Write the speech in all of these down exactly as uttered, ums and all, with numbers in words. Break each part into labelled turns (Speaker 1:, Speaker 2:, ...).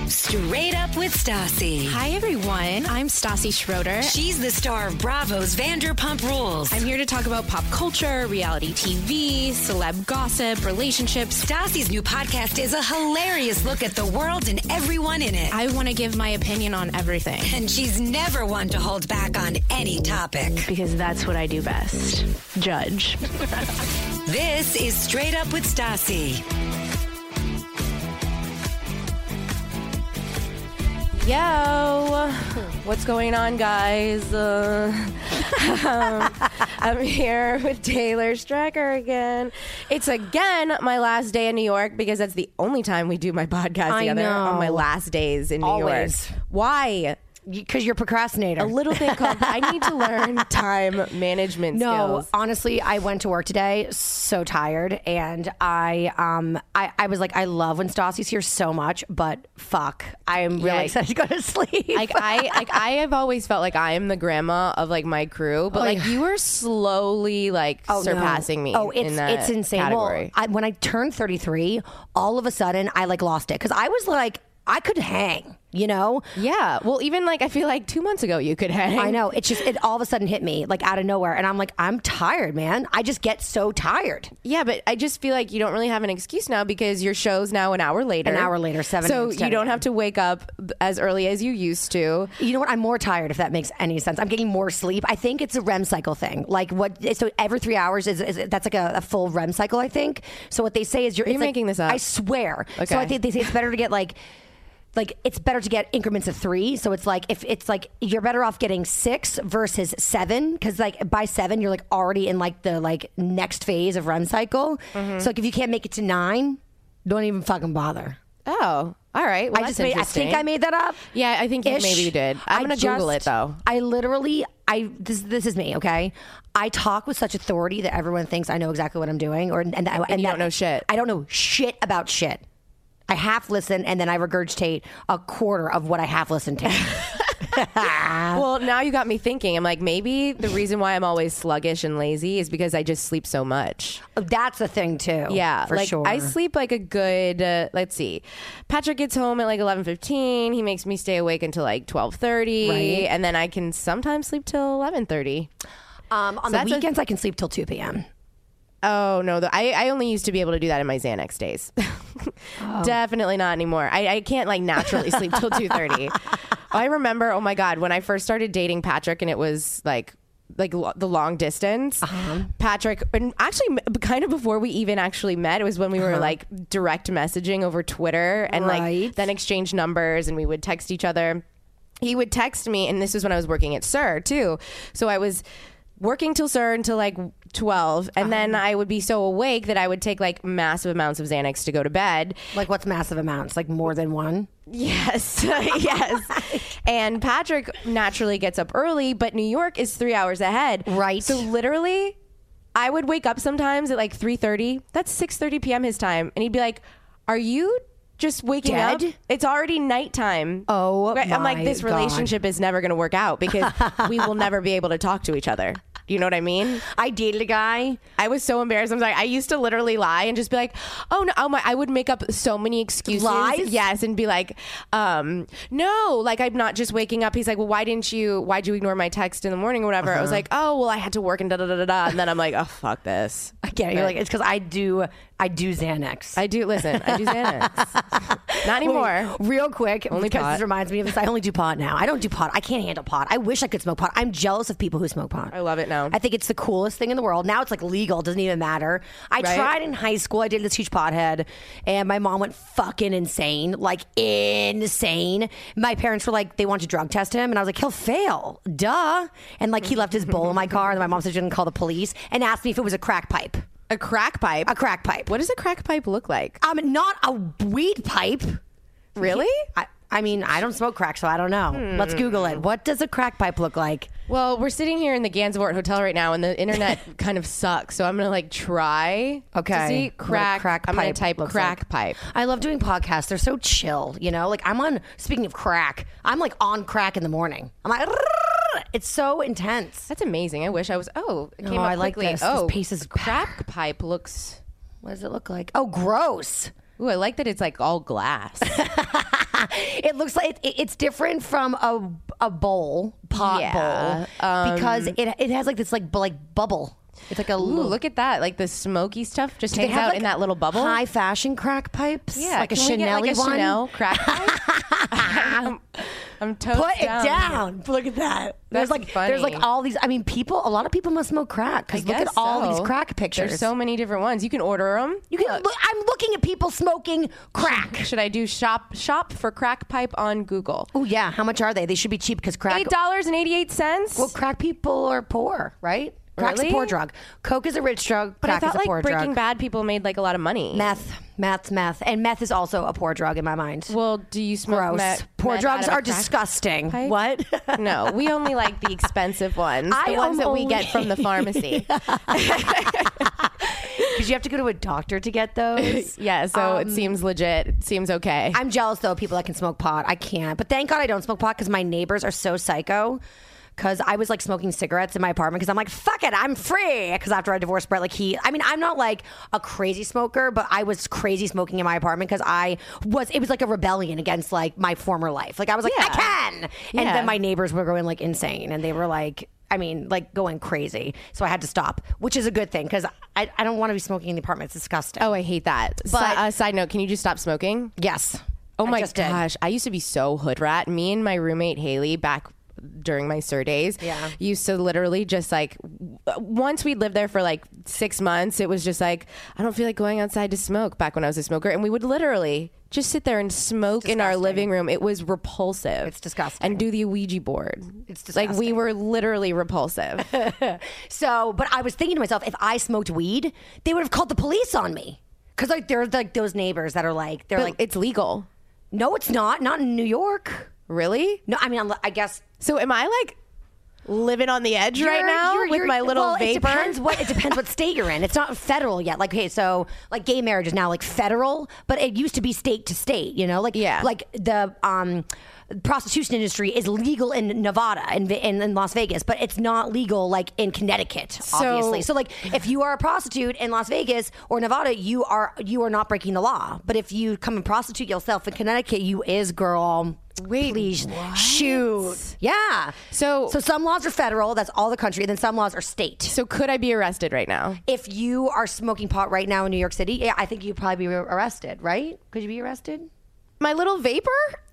Speaker 1: Straight Up with Stassi.
Speaker 2: Hi, everyone. I'm Stassi Schroeder.
Speaker 1: She's the star of Bravo's Vanderpump Rules.
Speaker 2: I'm here to talk about pop culture, reality T V, celeb gossip, relationships.
Speaker 1: Stassi's new podcast is a hilarious look at the world and everyone in it.
Speaker 2: I want to give my opinion on everything.
Speaker 1: And she's never one to hold back on any topic.
Speaker 2: Because that's what I do best. Judge.
Speaker 1: This is Straight Up with Stassi.
Speaker 3: Yo, what's going on, guys? Uh, um, I'm here with Taylor Strecker again. It's again my last day in New York because that's the only time we do my podcast
Speaker 4: I
Speaker 3: together
Speaker 4: know.
Speaker 3: on my last days in New
Speaker 4: Always.
Speaker 3: York. Why?
Speaker 4: Because you're a procrastinator.
Speaker 3: A little thing called I need to learn time management
Speaker 4: no,
Speaker 3: skills.
Speaker 4: honestly, I went to work today so tired, and I um I, I was like, I love when Stassi's here so much, but fuck, I am really
Speaker 3: Yeah.
Speaker 4: excited to go to sleep.
Speaker 3: Like I like I have always felt like I am the grandma of like my crew, but
Speaker 4: Oh,
Speaker 3: like
Speaker 4: yeah.
Speaker 3: you are slowly like
Speaker 4: Oh, no.
Speaker 3: surpassing me.
Speaker 4: Oh, it's
Speaker 3: in that
Speaker 4: it's insane.
Speaker 3: category.
Speaker 4: Well, I, when I turned thirty-three, all of a sudden I like lost it because I was like, I could hang, you know.
Speaker 3: Yeah. Well, even like I feel like two months ago you could hang.
Speaker 4: I know. It's just, it all of a sudden hit me like out of nowhere. And I'm like, I'm tired, man. I just get so tired.
Speaker 3: Yeah, but I just feel like you don't really have an excuse now because your show's now an hour later.
Speaker 4: An hour later, seven
Speaker 3: So
Speaker 4: instead
Speaker 3: you don't
Speaker 4: of-
Speaker 3: have to wake up as early as you used to.
Speaker 4: You know what? I'm more tired, if that makes any sense. I'm getting more sleep. I think it's a R E M cycle thing. Like what? So every three hours is, is that's like a, a full R E M cycle, I think. So what they say is you're.
Speaker 3: Are you
Speaker 4: it's like-
Speaker 3: making this up?
Speaker 4: I swear.
Speaker 3: Okay.
Speaker 4: So I think they say it's better to get like. Like it's better to get increments of three. So it's like if it's like you're better off getting six versus seven because like by seven you're like already in like the like next phase of R E M cycle.
Speaker 3: Mm-hmm.
Speaker 4: So like if you can't make it to nine, don't even fucking bother.
Speaker 3: Oh, all right. Well,
Speaker 4: I just
Speaker 3: that's
Speaker 4: made, I think
Speaker 3: interesting.
Speaker 4: I made that up.
Speaker 3: Yeah, I think you,
Speaker 4: Ish.
Speaker 3: maybe you did. I'm
Speaker 4: I
Speaker 3: gonna Google it
Speaker 4: just-
Speaker 3: though.
Speaker 4: I literally, I this this is me, okay? I talk with such authority that everyone thinks I know exactly what I'm doing, or and and, and,
Speaker 3: you
Speaker 4: that,
Speaker 3: don't know shit.
Speaker 4: I don't know shit about shit. I half listen and then I regurgitate a quarter of what I half listened to.
Speaker 3: Well, now you got me thinking. I'm like, maybe the reason why I'm always sluggish and lazy is because I just sleep so much.
Speaker 4: That's a thing too.
Speaker 3: Yeah,
Speaker 4: for
Speaker 3: like
Speaker 4: sure.
Speaker 3: I sleep like a good. Uh, let's see, Patrick gets home at like eleven fifteen. He makes me stay awake until like twelve thirty,
Speaker 4: Right.
Speaker 3: and then I can sometimes sleep till eleven thirty.
Speaker 4: Um, on
Speaker 3: So
Speaker 4: the
Speaker 3: that's a-
Speaker 4: weekends, I can sleep till two p.m.
Speaker 3: Oh no, the, I I only used to be able to do that in my Xanax days. Definitely not anymore. I, I can't like naturally sleep till two thirty. I remember, oh my god, when I first started dating Patrick, and it was like. Like lo- the long distance,
Speaker 4: Uh-huh.
Speaker 3: Patrick, and actually, m- kind of before we even actually met, it was when we were
Speaker 4: Uh-huh.
Speaker 3: like direct messaging over Twitter and like
Speaker 4: Right.
Speaker 3: then exchange numbers, and we would text each other. He would text me, and this was when I was working at Sir too. So I was working till Sir until like twelve, and then I would be so awake that I would take like massive amounts of Xanax to go to bed.
Speaker 4: Like what's massive amounts? Like more than one?
Speaker 3: Yes, yes. And Patrick naturally gets up early, but New York is three hours ahead.
Speaker 4: Right.
Speaker 3: So literally, I would wake up sometimes at like three thirty. That's six thirty p.m. his time, and he'd be like, "Are you just waking up?
Speaker 4: Dead?
Speaker 3: It's already nighttime."
Speaker 4: Oh,
Speaker 3: Right? I'm like,
Speaker 4: my
Speaker 3: this
Speaker 4: God.
Speaker 3: relationship is never going to work out because we will never be able to talk to each other. Do you know what I mean?
Speaker 4: I dated a guy.
Speaker 3: I was so embarrassed. I was like, I used to literally lie and just be like, oh no, oh my, I would make up so many excuses.
Speaker 4: Lies?
Speaker 3: Yes. And be like, um, no, like I'm not just waking up. He's like, well, why didn't you, why'd you ignore my text in the morning or whatever? I was like, oh, well, I had to work and da da da da da. And then I'm like, oh, fuck this.
Speaker 4: I get it. You're like, it's because I do, I do Xanax.
Speaker 3: I do, listen, I do Xanax. Not anymore.
Speaker 4: Wait, real quick,
Speaker 3: Only
Speaker 4: because
Speaker 3: pot.
Speaker 4: this reminds me of this. I only do pot now. I don't do pot. I can't handle pot. I wish I could smoke pot. I'm jealous of people who smoke pot.
Speaker 3: I love it now.
Speaker 4: I think it's the coolest thing in the world. Now it's like legal. It doesn't even matter. I
Speaker 3: Right?
Speaker 4: tried in high school. I did this huge pothead, and my mom went fucking insane. Like insane. My parents were like, they want to drug test him, and I was like, he'll fail. Duh. And like he left his bowl in my car, and my mom said she didn't call the police, and asked me if it was a crack pipe.
Speaker 3: A crack pipe?
Speaker 4: A crack pipe.
Speaker 3: What does a crack pipe look like?
Speaker 4: Um, not a weed pipe.
Speaker 3: Really?
Speaker 4: I, I mean, I don't smoke crack, so I don't know.
Speaker 3: Hmm.
Speaker 4: Let's Google it. What does a crack pipe look like?
Speaker 3: Well, we're sitting here in the Gansevoort Hotel right now, and the internet kind of sucks. So I'm gonna like try.
Speaker 4: Okay.
Speaker 3: To see
Speaker 4: What a
Speaker 3: crack.
Speaker 4: crack
Speaker 3: I'm gonna
Speaker 4: pipe
Speaker 3: type
Speaker 4: looks
Speaker 3: crack
Speaker 4: like.
Speaker 3: pipe.
Speaker 4: I love doing podcasts. They're so chill, you know? Like I'm on, speaking of crack, I'm like on crack in the morning. I'm like, it's so intense.
Speaker 3: That's amazing. I wish I was. Oh, it came
Speaker 4: No,
Speaker 3: up
Speaker 4: I like
Speaker 3: quickly.
Speaker 4: this.
Speaker 3: Oh,
Speaker 4: This pace is
Speaker 3: crack pipe looks.
Speaker 4: What does it look like? Oh, gross.
Speaker 3: Ooh, I like that it's like all glass.
Speaker 4: It looks like it, it's different from a a bowl, pot
Speaker 3: Yeah,
Speaker 4: bowl, because it it has like this like bu- like bubble. It's like a
Speaker 3: Ooh,
Speaker 4: little,
Speaker 3: look at that. Like the smoky stuff just
Speaker 4: they
Speaker 3: hangs
Speaker 4: have
Speaker 3: out
Speaker 4: like
Speaker 3: in that little bubble.
Speaker 4: high fashion crack pipes.
Speaker 3: Yeah,
Speaker 4: like a
Speaker 3: can we get,
Speaker 4: Chanel
Speaker 3: like a
Speaker 4: one.
Speaker 3: Chanel crack pipe? I'm, I'm toast
Speaker 4: Put it down. Look at that. There's
Speaker 3: That's
Speaker 4: like there's
Speaker 3: funny.
Speaker 4: like all these. I mean, people. A lot of people must smoke crack
Speaker 3: I
Speaker 4: because look at
Speaker 3: guess
Speaker 4: all
Speaker 3: so.
Speaker 4: these crack pictures.
Speaker 3: There's so many different ones. You can order them.
Speaker 4: you can. Look, I'm looking at people smoking crack.
Speaker 3: Should I do shop shop for crack pipe on Google?
Speaker 4: Oh yeah, how much are they? They should be cheap because crack.
Speaker 3: Eight dollars and eighty eight cents.
Speaker 4: Well, crack people are poor, right? Crack's
Speaker 3: Really?
Speaker 4: a poor drug. Coke is a rich drug.
Speaker 3: But
Speaker 4: crack
Speaker 3: I
Speaker 4: is
Speaker 3: thought
Speaker 4: a
Speaker 3: like
Speaker 4: poor
Speaker 3: Breaking
Speaker 4: drug.
Speaker 3: Bad people made like a lot of money.
Speaker 4: Meth, meth, meth, and meth is also a poor drug in my mind.
Speaker 3: Well, do you smoke
Speaker 4: Gross.
Speaker 3: meth-
Speaker 4: poor
Speaker 3: meth
Speaker 4: drugs
Speaker 3: out of a
Speaker 4: are
Speaker 3: crack
Speaker 4: disgusting.
Speaker 3: pipe?
Speaker 4: What?
Speaker 3: No, we only like the expensive ones, the
Speaker 4: I
Speaker 3: ones that we
Speaker 4: only-
Speaker 3: get from the pharmacy.
Speaker 4: Because you have to go to a doctor to get those.
Speaker 3: Yeah, so it seems legit. It seems okay.
Speaker 4: I'm jealous though of people that can smoke pot. I can't. But thank God I don't smoke pot because my neighbors are so psycho. Because I was like smoking cigarettes in my apartment because I'm like, fuck it, I'm free. Because after I divorced Brett, like he, I mean, I'm not like a crazy smoker, but I was crazy smoking in my apartment because I was, it was like a rebellion against like my former life. Like I was like,
Speaker 3: Yeah.
Speaker 4: I can. And
Speaker 3: Yeah.
Speaker 4: then my neighbors were going like insane and they were like, I mean, like going crazy. So I had to stop, which is a good thing because I, I don't want to be smoking in the apartment. It's disgusting.
Speaker 3: oh, I hate that. Si-
Speaker 4: But-
Speaker 3: uh, side note, can you just stop smoking?
Speaker 4: Yes.
Speaker 3: Oh
Speaker 4: I
Speaker 3: my
Speaker 4: just did.
Speaker 3: gosh, I used to be so hood rat. Me and my roommate Haley back during my Sur days
Speaker 4: Yeah.
Speaker 3: used to literally just like w- once we lived there for like six months, it was just like I don't feel like going outside to smoke back when I was a smoker, and we would literally just sit there and smoke in our
Speaker 4: disgusting.
Speaker 3: living room. It was repulsive.
Speaker 4: It's disgusting.
Speaker 3: And do the Ouija board.
Speaker 4: It's
Speaker 3: like we
Speaker 4: disgusting.
Speaker 3: were literally repulsive.
Speaker 4: So, but I was thinking to myself, if I smoked weed, they would have called the police on me. Because like they're like those neighbors that are like, they're
Speaker 3: But
Speaker 4: like,
Speaker 3: it's legal.
Speaker 4: no, it's not. Not in New York.
Speaker 3: Really?
Speaker 4: No, I mean, I'm, I guess.
Speaker 3: So am I like living on the edge right
Speaker 4: You're-
Speaker 3: now
Speaker 4: you're-
Speaker 3: with
Speaker 4: you're-
Speaker 3: my little
Speaker 4: well,
Speaker 3: vapor?
Speaker 4: It depends what it depends what state you're in. It's not federal yet. Like, okay, so like gay marriage is now like federal, but it used to be state to state. You know, like
Speaker 3: Yeah.
Speaker 4: like the um. prostitution industry is legal in Nevada and in, in Las Vegas, but it's not legal like in Connecticut, obviously. So like if you are a prostitute in Las Vegas or Nevada, you are you are not breaking the law. But if you come and prostitute yourself in Connecticut, you is girl.
Speaker 3: Wait,
Speaker 4: please
Speaker 3: what?
Speaker 4: shoot. Yeah.
Speaker 3: So-
Speaker 4: so some laws are federal, that's all the country, and then some laws are state.
Speaker 3: So could I be arrested right now?
Speaker 4: If you are smoking pot right now in New York City, yeah, I think you'd probably be arrested, right? Could you be arrested?
Speaker 3: My little vapor?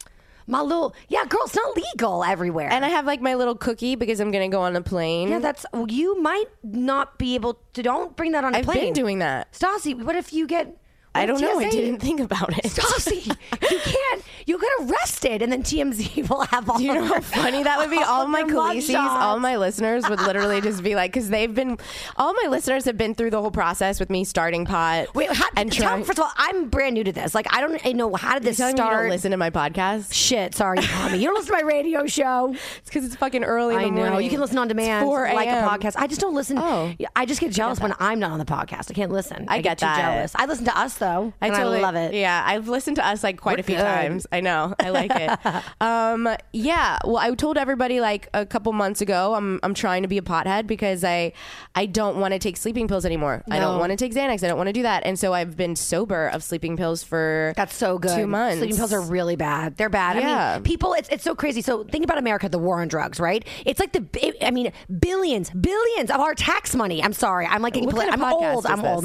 Speaker 4: My little, yeah, girl, it's not legal everywhere.
Speaker 3: And I have like my little cookie because I'm going to go on a plane.
Speaker 4: Yeah, that's you might not be able to. Don't bring that on a
Speaker 3: I've
Speaker 4: plane.
Speaker 3: been doing that.
Speaker 4: Stassi, what if you get?
Speaker 3: I don't know. I
Speaker 4: T S A?
Speaker 3: didn't think about it.
Speaker 4: Stassi, you can't. You get arrested, and then T M Z will have all.
Speaker 3: Do you know how funny that would be? All my
Speaker 4: their mug
Speaker 3: Khaleesi's,
Speaker 4: shots.
Speaker 3: all my listeners would literally just be like, because they've been, all my listeners have been through the whole process with me starting pot.
Speaker 4: Wait, how,
Speaker 3: and
Speaker 4: tell,
Speaker 3: trying.
Speaker 4: first of all, I'm brand new to this. Like, I don't I know how did this
Speaker 3: Telling me you
Speaker 4: start.
Speaker 3: don't listen to my podcast.
Speaker 4: Shit, sorry, Tommy. You don't listen to my radio show.
Speaker 3: It's because it's fucking early in
Speaker 4: I
Speaker 3: the
Speaker 4: know.
Speaker 3: morning.
Speaker 4: You can listen on demand,
Speaker 3: It's four
Speaker 4: like a
Speaker 3: a.m.
Speaker 4: podcast. I just don't listen.
Speaker 3: Oh.
Speaker 4: I just get jealous when I'm not on the podcast. I can't listen.
Speaker 3: I get
Speaker 4: too
Speaker 3: that.
Speaker 4: jealous. I listen to us though.
Speaker 3: I
Speaker 4: and
Speaker 3: totally
Speaker 4: I love it.
Speaker 3: Yeah, I've listened to us like quite
Speaker 4: We're
Speaker 3: a few
Speaker 4: good.
Speaker 3: times. I know. I like it. um, yeah. Well, I told everybody like a couple months ago I'm I'm trying to be a pothead because I I don't want to take sleeping pills anymore. I don't
Speaker 4: No.
Speaker 3: want to take Xanax. I don't want to do that. And so I've been sober of sleeping pills for
Speaker 4: That's so good.
Speaker 3: two months.
Speaker 4: Sleeping pills are really bad. They're bad. I
Speaker 3: Yeah.
Speaker 4: mean, people, it's it's so crazy. So think about America, the war on drugs, right? It's like the, it, I mean, billions, billions of our tax money. I'm sorry. I'm like getting,
Speaker 3: What
Speaker 4: poli-
Speaker 3: kind of
Speaker 4: I'm
Speaker 3: podcast
Speaker 4: old.
Speaker 3: is
Speaker 4: I'm old.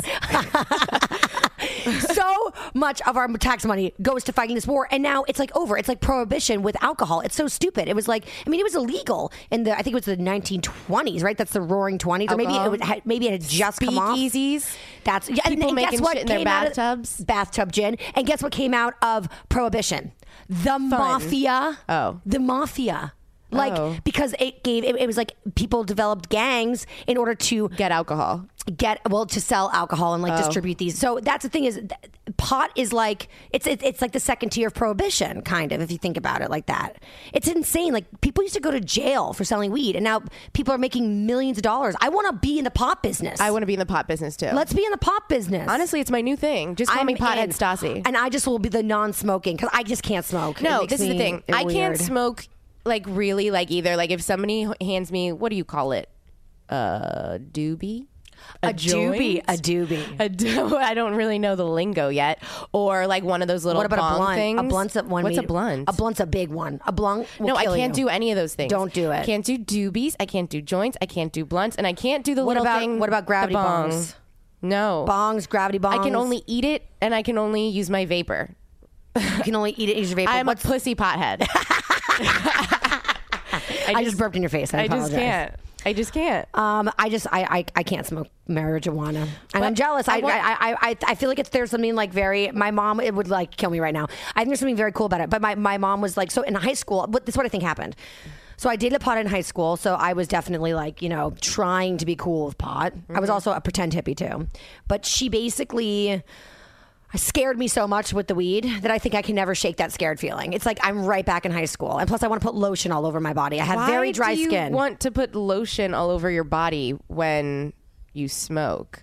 Speaker 4: So much of our tax money goes to fighting this war, and now it's like over. It's like prohibition with alcohol. It's so stupid. It was like, I mean, it was illegal in the, I think it was the nineteen twenties, right? That's the Roaring Twenties, or maybe it
Speaker 3: Alcohol.
Speaker 4: would, ha- maybe it had just come off.
Speaker 3: Speakeasies.
Speaker 4: That's yeah, and-
Speaker 3: People
Speaker 4: and, guess
Speaker 3: making
Speaker 4: what
Speaker 3: shit in their
Speaker 4: came out of-
Speaker 3: bathtubs.
Speaker 4: bathtub gin, and guess what came out of prohibition? The mafia.
Speaker 3: Oh.
Speaker 4: The mafia. Like,
Speaker 3: Oh.
Speaker 4: because it gave, it, it was like people developed gangs in order to
Speaker 3: Get alcohol.
Speaker 4: get, well, to sell alcohol and like
Speaker 3: Oh.
Speaker 4: distribute these. So that's the thing is, th- pot is like, it's, it's it's like the second tier of prohibition, kind of, if you think about it like that. It's insane. Like, people used to go to jail for selling weed, and now people are making millions of dollars. I want to be in the pot business.
Speaker 3: I want to be in the pot business too.
Speaker 4: Let's be in the pot business.
Speaker 3: Honestly, it's my new thing. Just call
Speaker 4: I'm
Speaker 3: me pothead
Speaker 4: in.
Speaker 3: Stassi.
Speaker 4: And I just will be the non-smoking because I just can't smoke. It
Speaker 3: No,
Speaker 4: makes
Speaker 3: this is the
Speaker 4: me
Speaker 3: thing. I can't
Speaker 4: weird.
Speaker 3: smoke like really like either. Like if somebody hands me, what do you call it? Uh, doobie. A,
Speaker 4: A doobie,
Speaker 3: joint?
Speaker 4: a doobie.
Speaker 3: A do- I don't really know the lingo yet. Or like one of those little
Speaker 4: What about
Speaker 3: bong
Speaker 4: a blunt?
Speaker 3: things.
Speaker 4: A blunt's at one.
Speaker 3: What's a
Speaker 4: meter.
Speaker 3: blunt?
Speaker 4: A blunt's a big one. A blunt. Will
Speaker 3: no, I
Speaker 4: kill
Speaker 3: can't
Speaker 4: you.
Speaker 3: do any of those things.
Speaker 4: Don't do it.
Speaker 3: Can't do doobies. I can't do joints. I can't do blunts, and I can't do the
Speaker 4: What
Speaker 3: little
Speaker 4: about
Speaker 3: thing.
Speaker 4: what about
Speaker 3: the
Speaker 4: gravity
Speaker 3: bong.
Speaker 4: bongs?
Speaker 3: No
Speaker 4: Bongs, gravity bongs.
Speaker 3: I can only eat it, and I can only use my vapor.
Speaker 4: You can only eat it. Use your vapor.
Speaker 3: I'm
Speaker 4: What's,
Speaker 3: a pussy pothead. I,
Speaker 4: I just burped in your face. I,
Speaker 3: I just
Speaker 4: apologize.
Speaker 3: can't. I just can't.
Speaker 4: Um, I just I, I, I can't smoke marijuana, and
Speaker 3: But
Speaker 4: I'm jealous. I
Speaker 3: I want-
Speaker 4: I, I I I feel like it's there's something like very. My mom it would like kill me right now. I think there's something very cool about it. But my, my mom was like so in high school. But this is what I think happened. So I dated pot in high school. So I was definitely like you know trying to be cool with pot. I was also a pretend hippie too. But she basically. Scared me so much with the weed that I think I can never shake that scared feeling. It's like I'm right back in high school, and plus I want to put lotion all over my body. I have
Speaker 3: Why
Speaker 4: very dry
Speaker 3: do you
Speaker 4: skin.
Speaker 3: Want to put lotion all over your body when you smoke?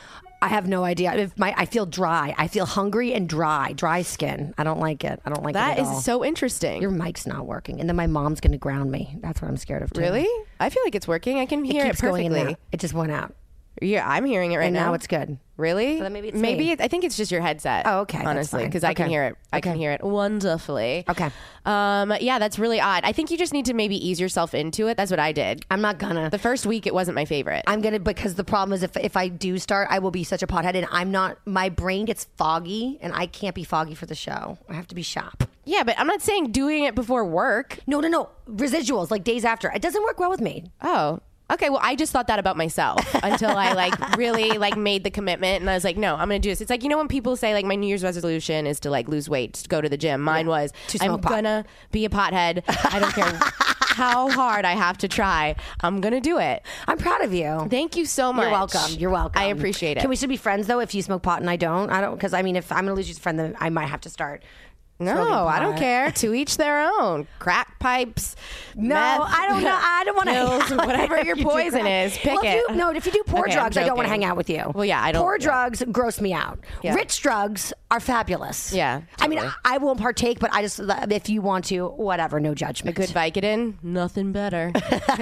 Speaker 4: I have no idea. If my I feel dry. I feel hungry and dry. Dry skin. I don't like it. I don't like
Speaker 3: That
Speaker 4: it at
Speaker 3: is
Speaker 4: all.
Speaker 3: so interesting.
Speaker 4: Your mic's not working, and then my mom's going to ground me. That's what I'm scared of. Too.
Speaker 3: Really? I feel like it's working. I can
Speaker 4: It
Speaker 3: hear it,
Speaker 4: keeps going in
Speaker 3: perfectly.
Speaker 4: and out. It just went out,
Speaker 3: Yeah, I'm hearing it right
Speaker 4: and
Speaker 3: now.
Speaker 4: now it's good.
Speaker 3: Really?
Speaker 4: So then maybe it's
Speaker 3: maybe
Speaker 4: me.
Speaker 3: it, I think it's just your headset.
Speaker 4: Oh, okay, that's
Speaker 3: Honestly,
Speaker 4: fine.
Speaker 3: because I can
Speaker 4: Okay.
Speaker 3: hear it. I can
Speaker 4: Okay.
Speaker 3: hear it wonderfully.
Speaker 4: Okay.
Speaker 3: Um. Yeah, that's really odd. I think you just need to maybe ease yourself into it. That's what I did.
Speaker 4: I'm not gonna.
Speaker 3: The first week, it wasn't my favorite.
Speaker 4: I'm gonna because the problem is if if I do start, I will be such a pothead, and I'm not. My brain gets foggy, and I can't be foggy for the show. I have to be sharp.
Speaker 3: yeah, but I'm not saying doing it before work.
Speaker 4: No, no, no. Residuals like days after. It doesn't work well with me.
Speaker 3: Oh. Okay, well, I just thought that about myself until I like really like made the commitment, and I was like, no, I'm gonna do this. It's like, you know when people say like my New Year's resolution is to like lose weight, to go to the gym. Mine was
Speaker 4: To smoke
Speaker 3: I'm
Speaker 4: pot.
Speaker 3: gonna be a pothead. I don't care how hard I have to try. I'm gonna do it.
Speaker 4: I'm proud of you.
Speaker 3: Thank you so much.
Speaker 4: You're welcome. You're welcome.
Speaker 3: I appreciate it.
Speaker 4: Can we still be friends though? If you smoke pot and I don't, I don't. Because I mean, if I'm gonna lose you as a friend, then I might have to start.
Speaker 3: No,
Speaker 4: smoking
Speaker 3: I don't
Speaker 4: pot.
Speaker 3: care. To each their own. Crack pipes.
Speaker 4: No,
Speaker 3: meth,
Speaker 4: I don't know. I don't want to.
Speaker 3: pills, whatever your poison is, pick
Speaker 4: well, if
Speaker 3: it.
Speaker 4: You, no, if you do poor
Speaker 3: Okay, I'm
Speaker 4: drugs, I don't want to
Speaker 3: joking.
Speaker 4: hang out with you.
Speaker 3: Well, yeah, I don't-
Speaker 4: Poor
Speaker 3: yeah.
Speaker 4: drugs gross me out.
Speaker 3: Yeah.
Speaker 4: Rich drugs are fabulous.
Speaker 3: Yeah,
Speaker 4: I mean,
Speaker 3: totally.
Speaker 4: I won't partake, but I just if you want to, whatever, no judgment.
Speaker 3: Good Vicodin, nothing better.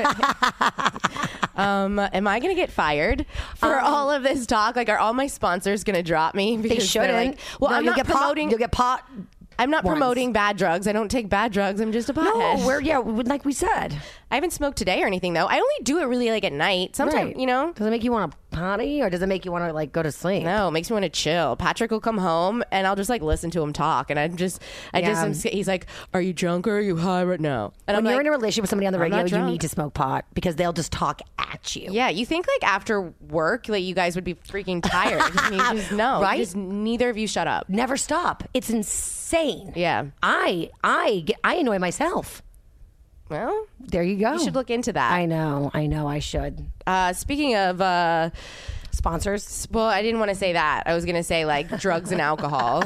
Speaker 3: um, am I going to get fired for
Speaker 4: Um,
Speaker 3: all of this talk? Like, are all my sponsors going to drop me?
Speaker 4: They
Speaker 3: Because they're
Speaker 4: shouldn't.
Speaker 3: Like, well,
Speaker 4: No,
Speaker 3: I'm
Speaker 4: you'll
Speaker 3: not
Speaker 4: get
Speaker 3: promoting.
Speaker 4: Pot, you'll get pot.
Speaker 3: I'm not
Speaker 4: once.
Speaker 3: promoting bad drugs. I don't take bad drugs. I'm just a pothead.
Speaker 4: No, we're yeah, like we said.
Speaker 3: I haven't smoked today or anything though. I only do it really like at night. Sometimes,
Speaker 4: Right.
Speaker 3: you know.
Speaker 4: Does it make you want to potty, or does it make you want to like go to sleep?
Speaker 3: No, it makes me want to chill. Patrick will come home and I'll just like listen to him talk, and I'm just, I
Speaker 4: Yeah.
Speaker 3: just, am, sca- he's like, "Are you drunk or are you high right now?" And
Speaker 4: When
Speaker 3: I'm
Speaker 4: you're
Speaker 3: like,
Speaker 4: in a relationship with somebody on the
Speaker 3: I'm
Speaker 4: radio,
Speaker 3: not
Speaker 4: you
Speaker 3: drunk.
Speaker 4: need to smoke pot because they'll just talk at you.
Speaker 3: Yeah, you think like after work, like you guys would be freaking tired. And you just no,
Speaker 4: Right?
Speaker 3: Just neither of you shut up.
Speaker 4: Never stop. It's insane.
Speaker 3: Yeah.
Speaker 4: I I get, I annoy myself.
Speaker 3: Well,
Speaker 4: There you go.
Speaker 3: you should look into that.
Speaker 4: I know. I know. I should.
Speaker 3: Uh, speaking of, uh,
Speaker 4: Sponsors.
Speaker 3: well, I didn't want to say that. I was going to say like drugs and alcohol.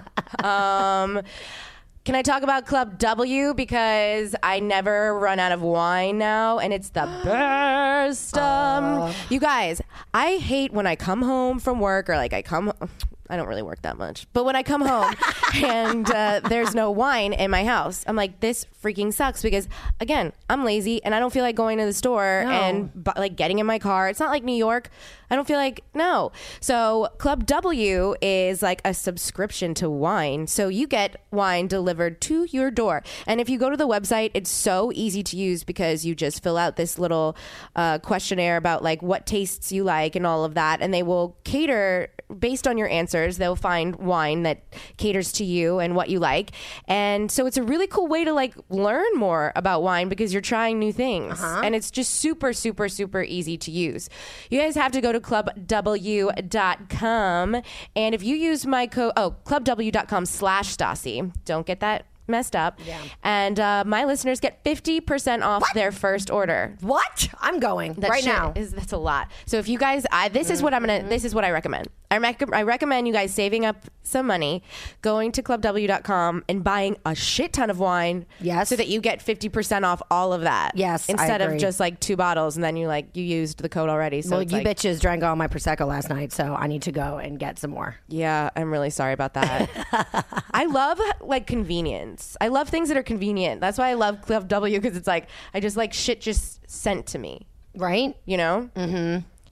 Speaker 3: um, can I talk about Club W? Because I never run out of wine now, and it's the best. Um, you guys, I hate when I come home from work or like I come. I don't really work that much, but when I come home and uh, there's no wine in my house, I'm like, this freaking sucks because again, I'm lazy and I don't feel like going to the store
Speaker 4: No.
Speaker 3: and bu- like getting in my car. It's not like New York. I don't feel like no. So Club W is like a subscription to wine. So you get wine delivered to your door. And if you go to the website, it's so easy to use because you just fill out this little uh, questionnaire about like what tastes you like and all of that. And they will cater based on your answers. They'll find wine that caters to you and what you like. And so it's a really cool way to like learn more about wine because you're trying new things. And it's just super, super, super easy to use. You guys have to go to club w dot com. And if you use my code, oh, club w dot com slash Stassi. Don't get that messed up.
Speaker 4: Yeah.
Speaker 3: And uh, my listeners get fifty percent off their first order.
Speaker 4: What? I'm going
Speaker 3: That
Speaker 4: right
Speaker 3: shit
Speaker 4: now.
Speaker 3: is that's a lot. So if you guys, I, this is what I'm gonna. This is what I recommend. I, rec- I recommend you guys saving up some money, going to club w dot com and buying a shit ton of wine.
Speaker 4: Yes.
Speaker 3: So that you get fifty percent off all of that.
Speaker 4: Yes, I
Speaker 3: Instead
Speaker 4: agree.
Speaker 3: of just like two bottles and then you like you used the code already. So
Speaker 4: well,
Speaker 3: it's
Speaker 4: you
Speaker 3: like,
Speaker 4: bitches drank all my prosecco last night, so I need to go and get some more.
Speaker 3: yeah, I'm really sorry about that. I love like convenience. I love things that are convenient. That's why I love Club W because it's like I just like shit just sent to me.
Speaker 4: Right?
Speaker 3: You know? Mm-hmm.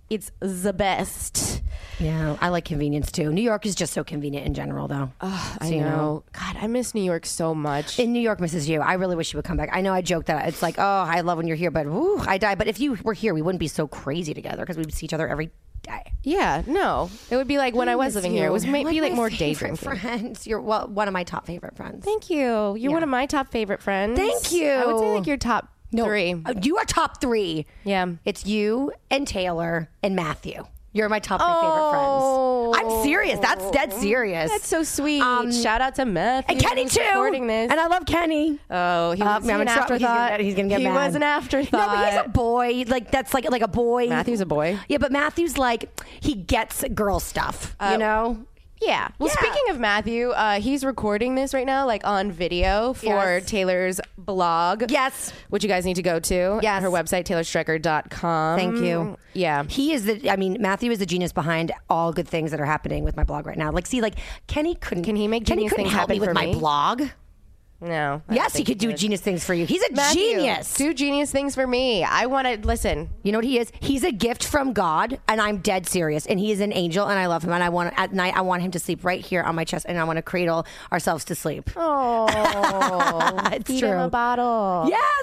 Speaker 3: It's the best.
Speaker 4: Yeah, I like convenience too. New York is just so convenient in general, though.
Speaker 3: Oh,
Speaker 4: So,
Speaker 3: I
Speaker 4: you
Speaker 3: know.
Speaker 4: know.
Speaker 3: God, I miss New York so much.
Speaker 4: In New York misses you. I really wish you would come back. I know I joke that it's like, oh, I love when you're here, but woo, I die. But if you were here, we wouldn't be so crazy together because we'd see each other every day.
Speaker 3: Yeah, no. It would be like when I, was living here. It was maybe like,
Speaker 4: my
Speaker 3: more day
Speaker 4: favorite
Speaker 3: drinking.
Speaker 4: friends. You're well, one of my top favorite friends.
Speaker 3: Thank you. You're
Speaker 4: Yeah.
Speaker 3: one of my top favorite friends.
Speaker 4: Thank you.
Speaker 3: I would say like your top
Speaker 4: No,
Speaker 3: three.
Speaker 4: uh, you are top three.
Speaker 3: Yeah.
Speaker 4: It's you and Taylor and Matthew. You're my top three
Speaker 3: Oh.
Speaker 4: favorite friends. I'm serious. That's dead serious.
Speaker 3: That's so sweet.
Speaker 4: Um,
Speaker 3: Shout out to Matthew.
Speaker 4: And Kenny
Speaker 3: who's
Speaker 4: too.
Speaker 3: recording this.
Speaker 4: And I love Kenny.
Speaker 3: oh, he
Speaker 4: Uh,
Speaker 3: was he
Speaker 4: I'm
Speaker 3: an
Speaker 4: sorry, he's gonna
Speaker 3: afterthought.
Speaker 4: get- he's gonna get
Speaker 3: he
Speaker 4: mad.
Speaker 3: was an afterthought.
Speaker 4: No, but he's a boy. Like that's like like a boy.
Speaker 3: Matthew's a boy.
Speaker 4: Yeah, but Matthew's like he gets girl stuff.
Speaker 3: Uh,
Speaker 4: you know.
Speaker 3: Yeah. Well,
Speaker 4: Yeah.
Speaker 3: speaking of Matthew, uh, he's recording this right now, like on video for
Speaker 4: Yes.
Speaker 3: Taylor's blog.
Speaker 4: Yes.
Speaker 3: Which you guys need to go to.
Speaker 4: Yes.
Speaker 3: Her website, taylor strecker dot com.
Speaker 4: Thank you.
Speaker 3: Yeah.
Speaker 4: He is the. I mean, Matthew is the genius behind all good things that are happening with my blog right now. Like, see, like Kenny couldn't.
Speaker 3: Can he make
Speaker 4: Kenny
Speaker 3: genius
Speaker 4: couldn't
Speaker 3: things
Speaker 4: help me
Speaker 3: happen
Speaker 4: with
Speaker 3: for
Speaker 4: my
Speaker 3: me?
Speaker 4: blog?
Speaker 3: No. I don't
Speaker 4: Yes, he
Speaker 3: think
Speaker 4: could do
Speaker 3: would.
Speaker 4: genius things for you. He's a
Speaker 3: Matthew,
Speaker 4: genius.
Speaker 3: Do genius things for me. I want to listen.
Speaker 4: You know what he is? He's a gift from God, and I'm dead serious. And he is an angel, and I love him. And I want at night, I want him to sleep right here on my chest, and I want to cradle ourselves to sleep.
Speaker 3: Oh,
Speaker 4: It's
Speaker 3: feed
Speaker 4: true.
Speaker 3: him a bottle.
Speaker 4: Yes,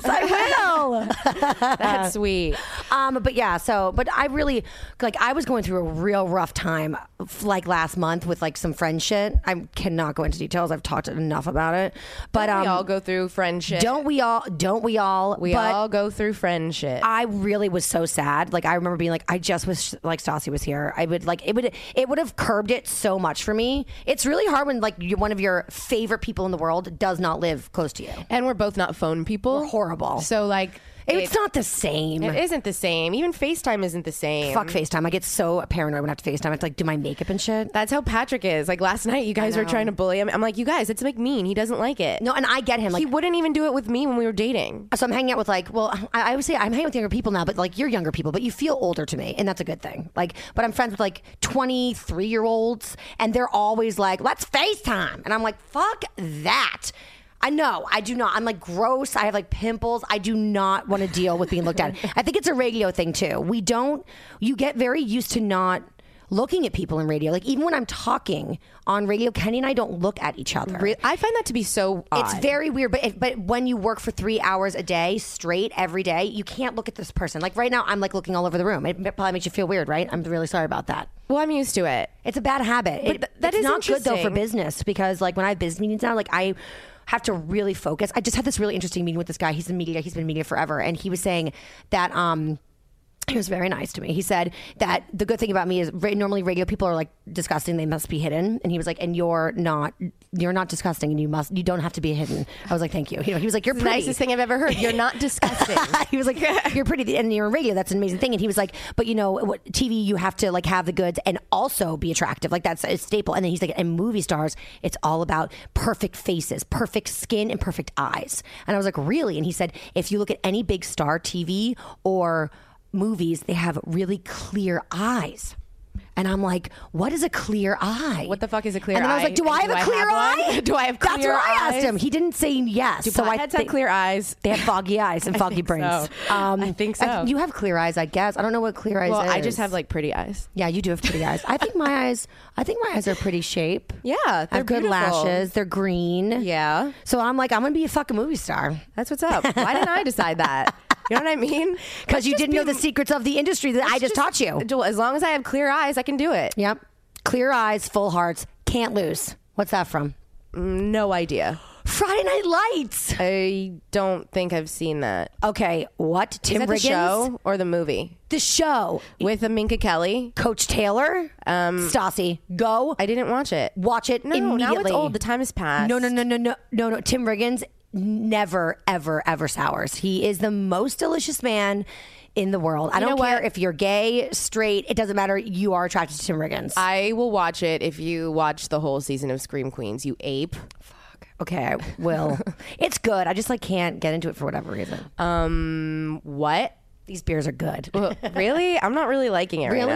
Speaker 4: I will.
Speaker 3: That's sweet.
Speaker 4: Um, but yeah, so but I really like I was going through a real rough time f- like last month with like some friend shit. I cannot go into details. I've talked enough about it. But
Speaker 3: Don't
Speaker 4: um
Speaker 3: we all go through friendship.
Speaker 4: don't we all don't we all
Speaker 3: we
Speaker 4: but
Speaker 3: all go through friendship.
Speaker 4: I really was so sad. Like I remember being like, I just wish like Stassi was here. I would like it would it would have curbed it so much for me. It's really hard when like you're one of your favorite people in the world does not live close to you.
Speaker 3: and we're both not phone people.
Speaker 4: We're horrible.
Speaker 3: So like
Speaker 4: It's
Speaker 3: it-
Speaker 4: not the same.
Speaker 3: It isn't the same. Even FaceTime isn't the same.
Speaker 4: Fuck FaceTime. I get so paranoid when I have to FaceTime. I have to like do my makeup and shit.
Speaker 3: That's how Patrick is. Like last night, you guys were
Speaker 4: know.
Speaker 3: trying to bully him. I'm like, you guys, it's like mean. He doesn't like it.
Speaker 4: No, and I get him. Like
Speaker 3: he wouldn't even do it with me when we were dating.
Speaker 4: so I'm hanging out with like, well, I, I would say I'm hanging with younger people now, but like you're younger people, but you feel older to me, and that's a good thing. Like, but I'm friends with like twenty-three year olds, and they're always like, let's FaceTime, and I'm like, fuck that. I know, I do not. I'm like gross. I have like pimples. I do not want to deal with being looked at. I think it's a radio thing too. We don't, you get very used to not looking at people in radio. Like even when I'm talking on radio, Kenny and I don't look at each other.
Speaker 3: Re- I find that to be so odd.
Speaker 4: It's very weird, but if, but when you work for three hours a day straight every day, you can't look at this person. Like right now, I'm like looking all over the room. It probably makes you feel weird, right? I'm really sorry about that.
Speaker 3: Well, I'm used to it.
Speaker 4: It's a bad habit.
Speaker 3: But
Speaker 4: It-
Speaker 3: th- that
Speaker 4: it's
Speaker 3: is
Speaker 4: not good though for
Speaker 3: interesting.
Speaker 4: business because like when I have business meetings now, like I have to really focus. I just had this really interesting meeting with this guy. He's in media. He's been in media forever, and he was saying that um. He was very nice to me. He said that the good thing about me is ra- normally radio people are like disgusting. They must be hidden. And he was like, and you're not, you're not disgusting and you must, you don't have to be hidden. I was like, thank you. You know, he was like, you're
Speaker 3: It's the
Speaker 4: pretty.
Speaker 3: nicest thing I've ever heard. You're not disgusting.
Speaker 4: He was like, you're pretty and you're in radio. That's an amazing thing. And he was like, but you know, what T V, you have to like have the goods and also be attractive. Like that's a staple. And then he's like, and movie stars, it's all about perfect faces, perfect skin and perfect eyes. And I was like, really? And he said, if you look at any big star T V or movies, they have really clear eyes. And I'm like, what is a clear eye?
Speaker 3: What the fuck is a clear
Speaker 4: and then I was
Speaker 3: eye?
Speaker 4: like, do I have
Speaker 3: Do
Speaker 4: a
Speaker 3: I
Speaker 4: clear
Speaker 3: have
Speaker 4: eye?
Speaker 3: one? Do I have
Speaker 4: That's
Speaker 3: clear
Speaker 4: what I asked
Speaker 3: eyes?
Speaker 4: him. He didn't say yes.
Speaker 3: Do
Speaker 4: so I
Speaker 3: potheads
Speaker 4: think
Speaker 3: have clear eyes?
Speaker 4: they have foggy eyes and foggy
Speaker 3: think
Speaker 4: brains.
Speaker 3: so.
Speaker 4: Um,
Speaker 3: I think so.
Speaker 4: You have clear eyes, I guess. I don't know what clear eyes
Speaker 3: Well,
Speaker 4: is.
Speaker 3: I just have like pretty eyes.
Speaker 4: Yeah, you do have pretty eyes. I think my eyes. I think my eyes are pretty shape.
Speaker 3: Yeah,
Speaker 4: I
Speaker 3: they're
Speaker 4: have good
Speaker 3: beautiful.
Speaker 4: lashes. They're green.
Speaker 3: Yeah,
Speaker 4: So I'm like, I'm gonna be a fucking movie star
Speaker 3: that's what's up. Why didn't I decide that? You know what I mean?
Speaker 4: because you didn't know the secrets of the industry that I just, taught you.
Speaker 3: As long as I have clear eyes, I can do it.
Speaker 4: Yep. Clear eyes, full hearts, can't lose. What's that from?
Speaker 3: No idea.
Speaker 4: Friday Night Lights.
Speaker 3: I don't think I've seen that.
Speaker 4: Okay, what? Tim
Speaker 3: Is that
Speaker 4: Riggins?
Speaker 3: the show or the movie
Speaker 4: The show.
Speaker 3: with Minka Kelly?
Speaker 4: Coach Taylor. Um, Stassi, go.
Speaker 3: I didn't watch it.
Speaker 4: Watch it
Speaker 3: No,
Speaker 4: immediately.
Speaker 3: now it's old. The time has passed.
Speaker 4: No, no, no, no, no, no, no. Tim Riggins never, ever, ever sours. He is the most delicious man in the world. I
Speaker 3: You
Speaker 4: don't
Speaker 3: know
Speaker 4: care
Speaker 3: what?
Speaker 4: if you're gay, straight. It doesn't matter. You are attracted to Tim Riggins.
Speaker 3: I will watch it if you watch the whole season of Scream Queens. You ape.
Speaker 4: okay, I will. It's good. I just like can't get into it for whatever reason.
Speaker 3: Um, what?
Speaker 4: These beers are good.
Speaker 3: Well, really? I'm not really liking it
Speaker 4: Really?
Speaker 3: right now.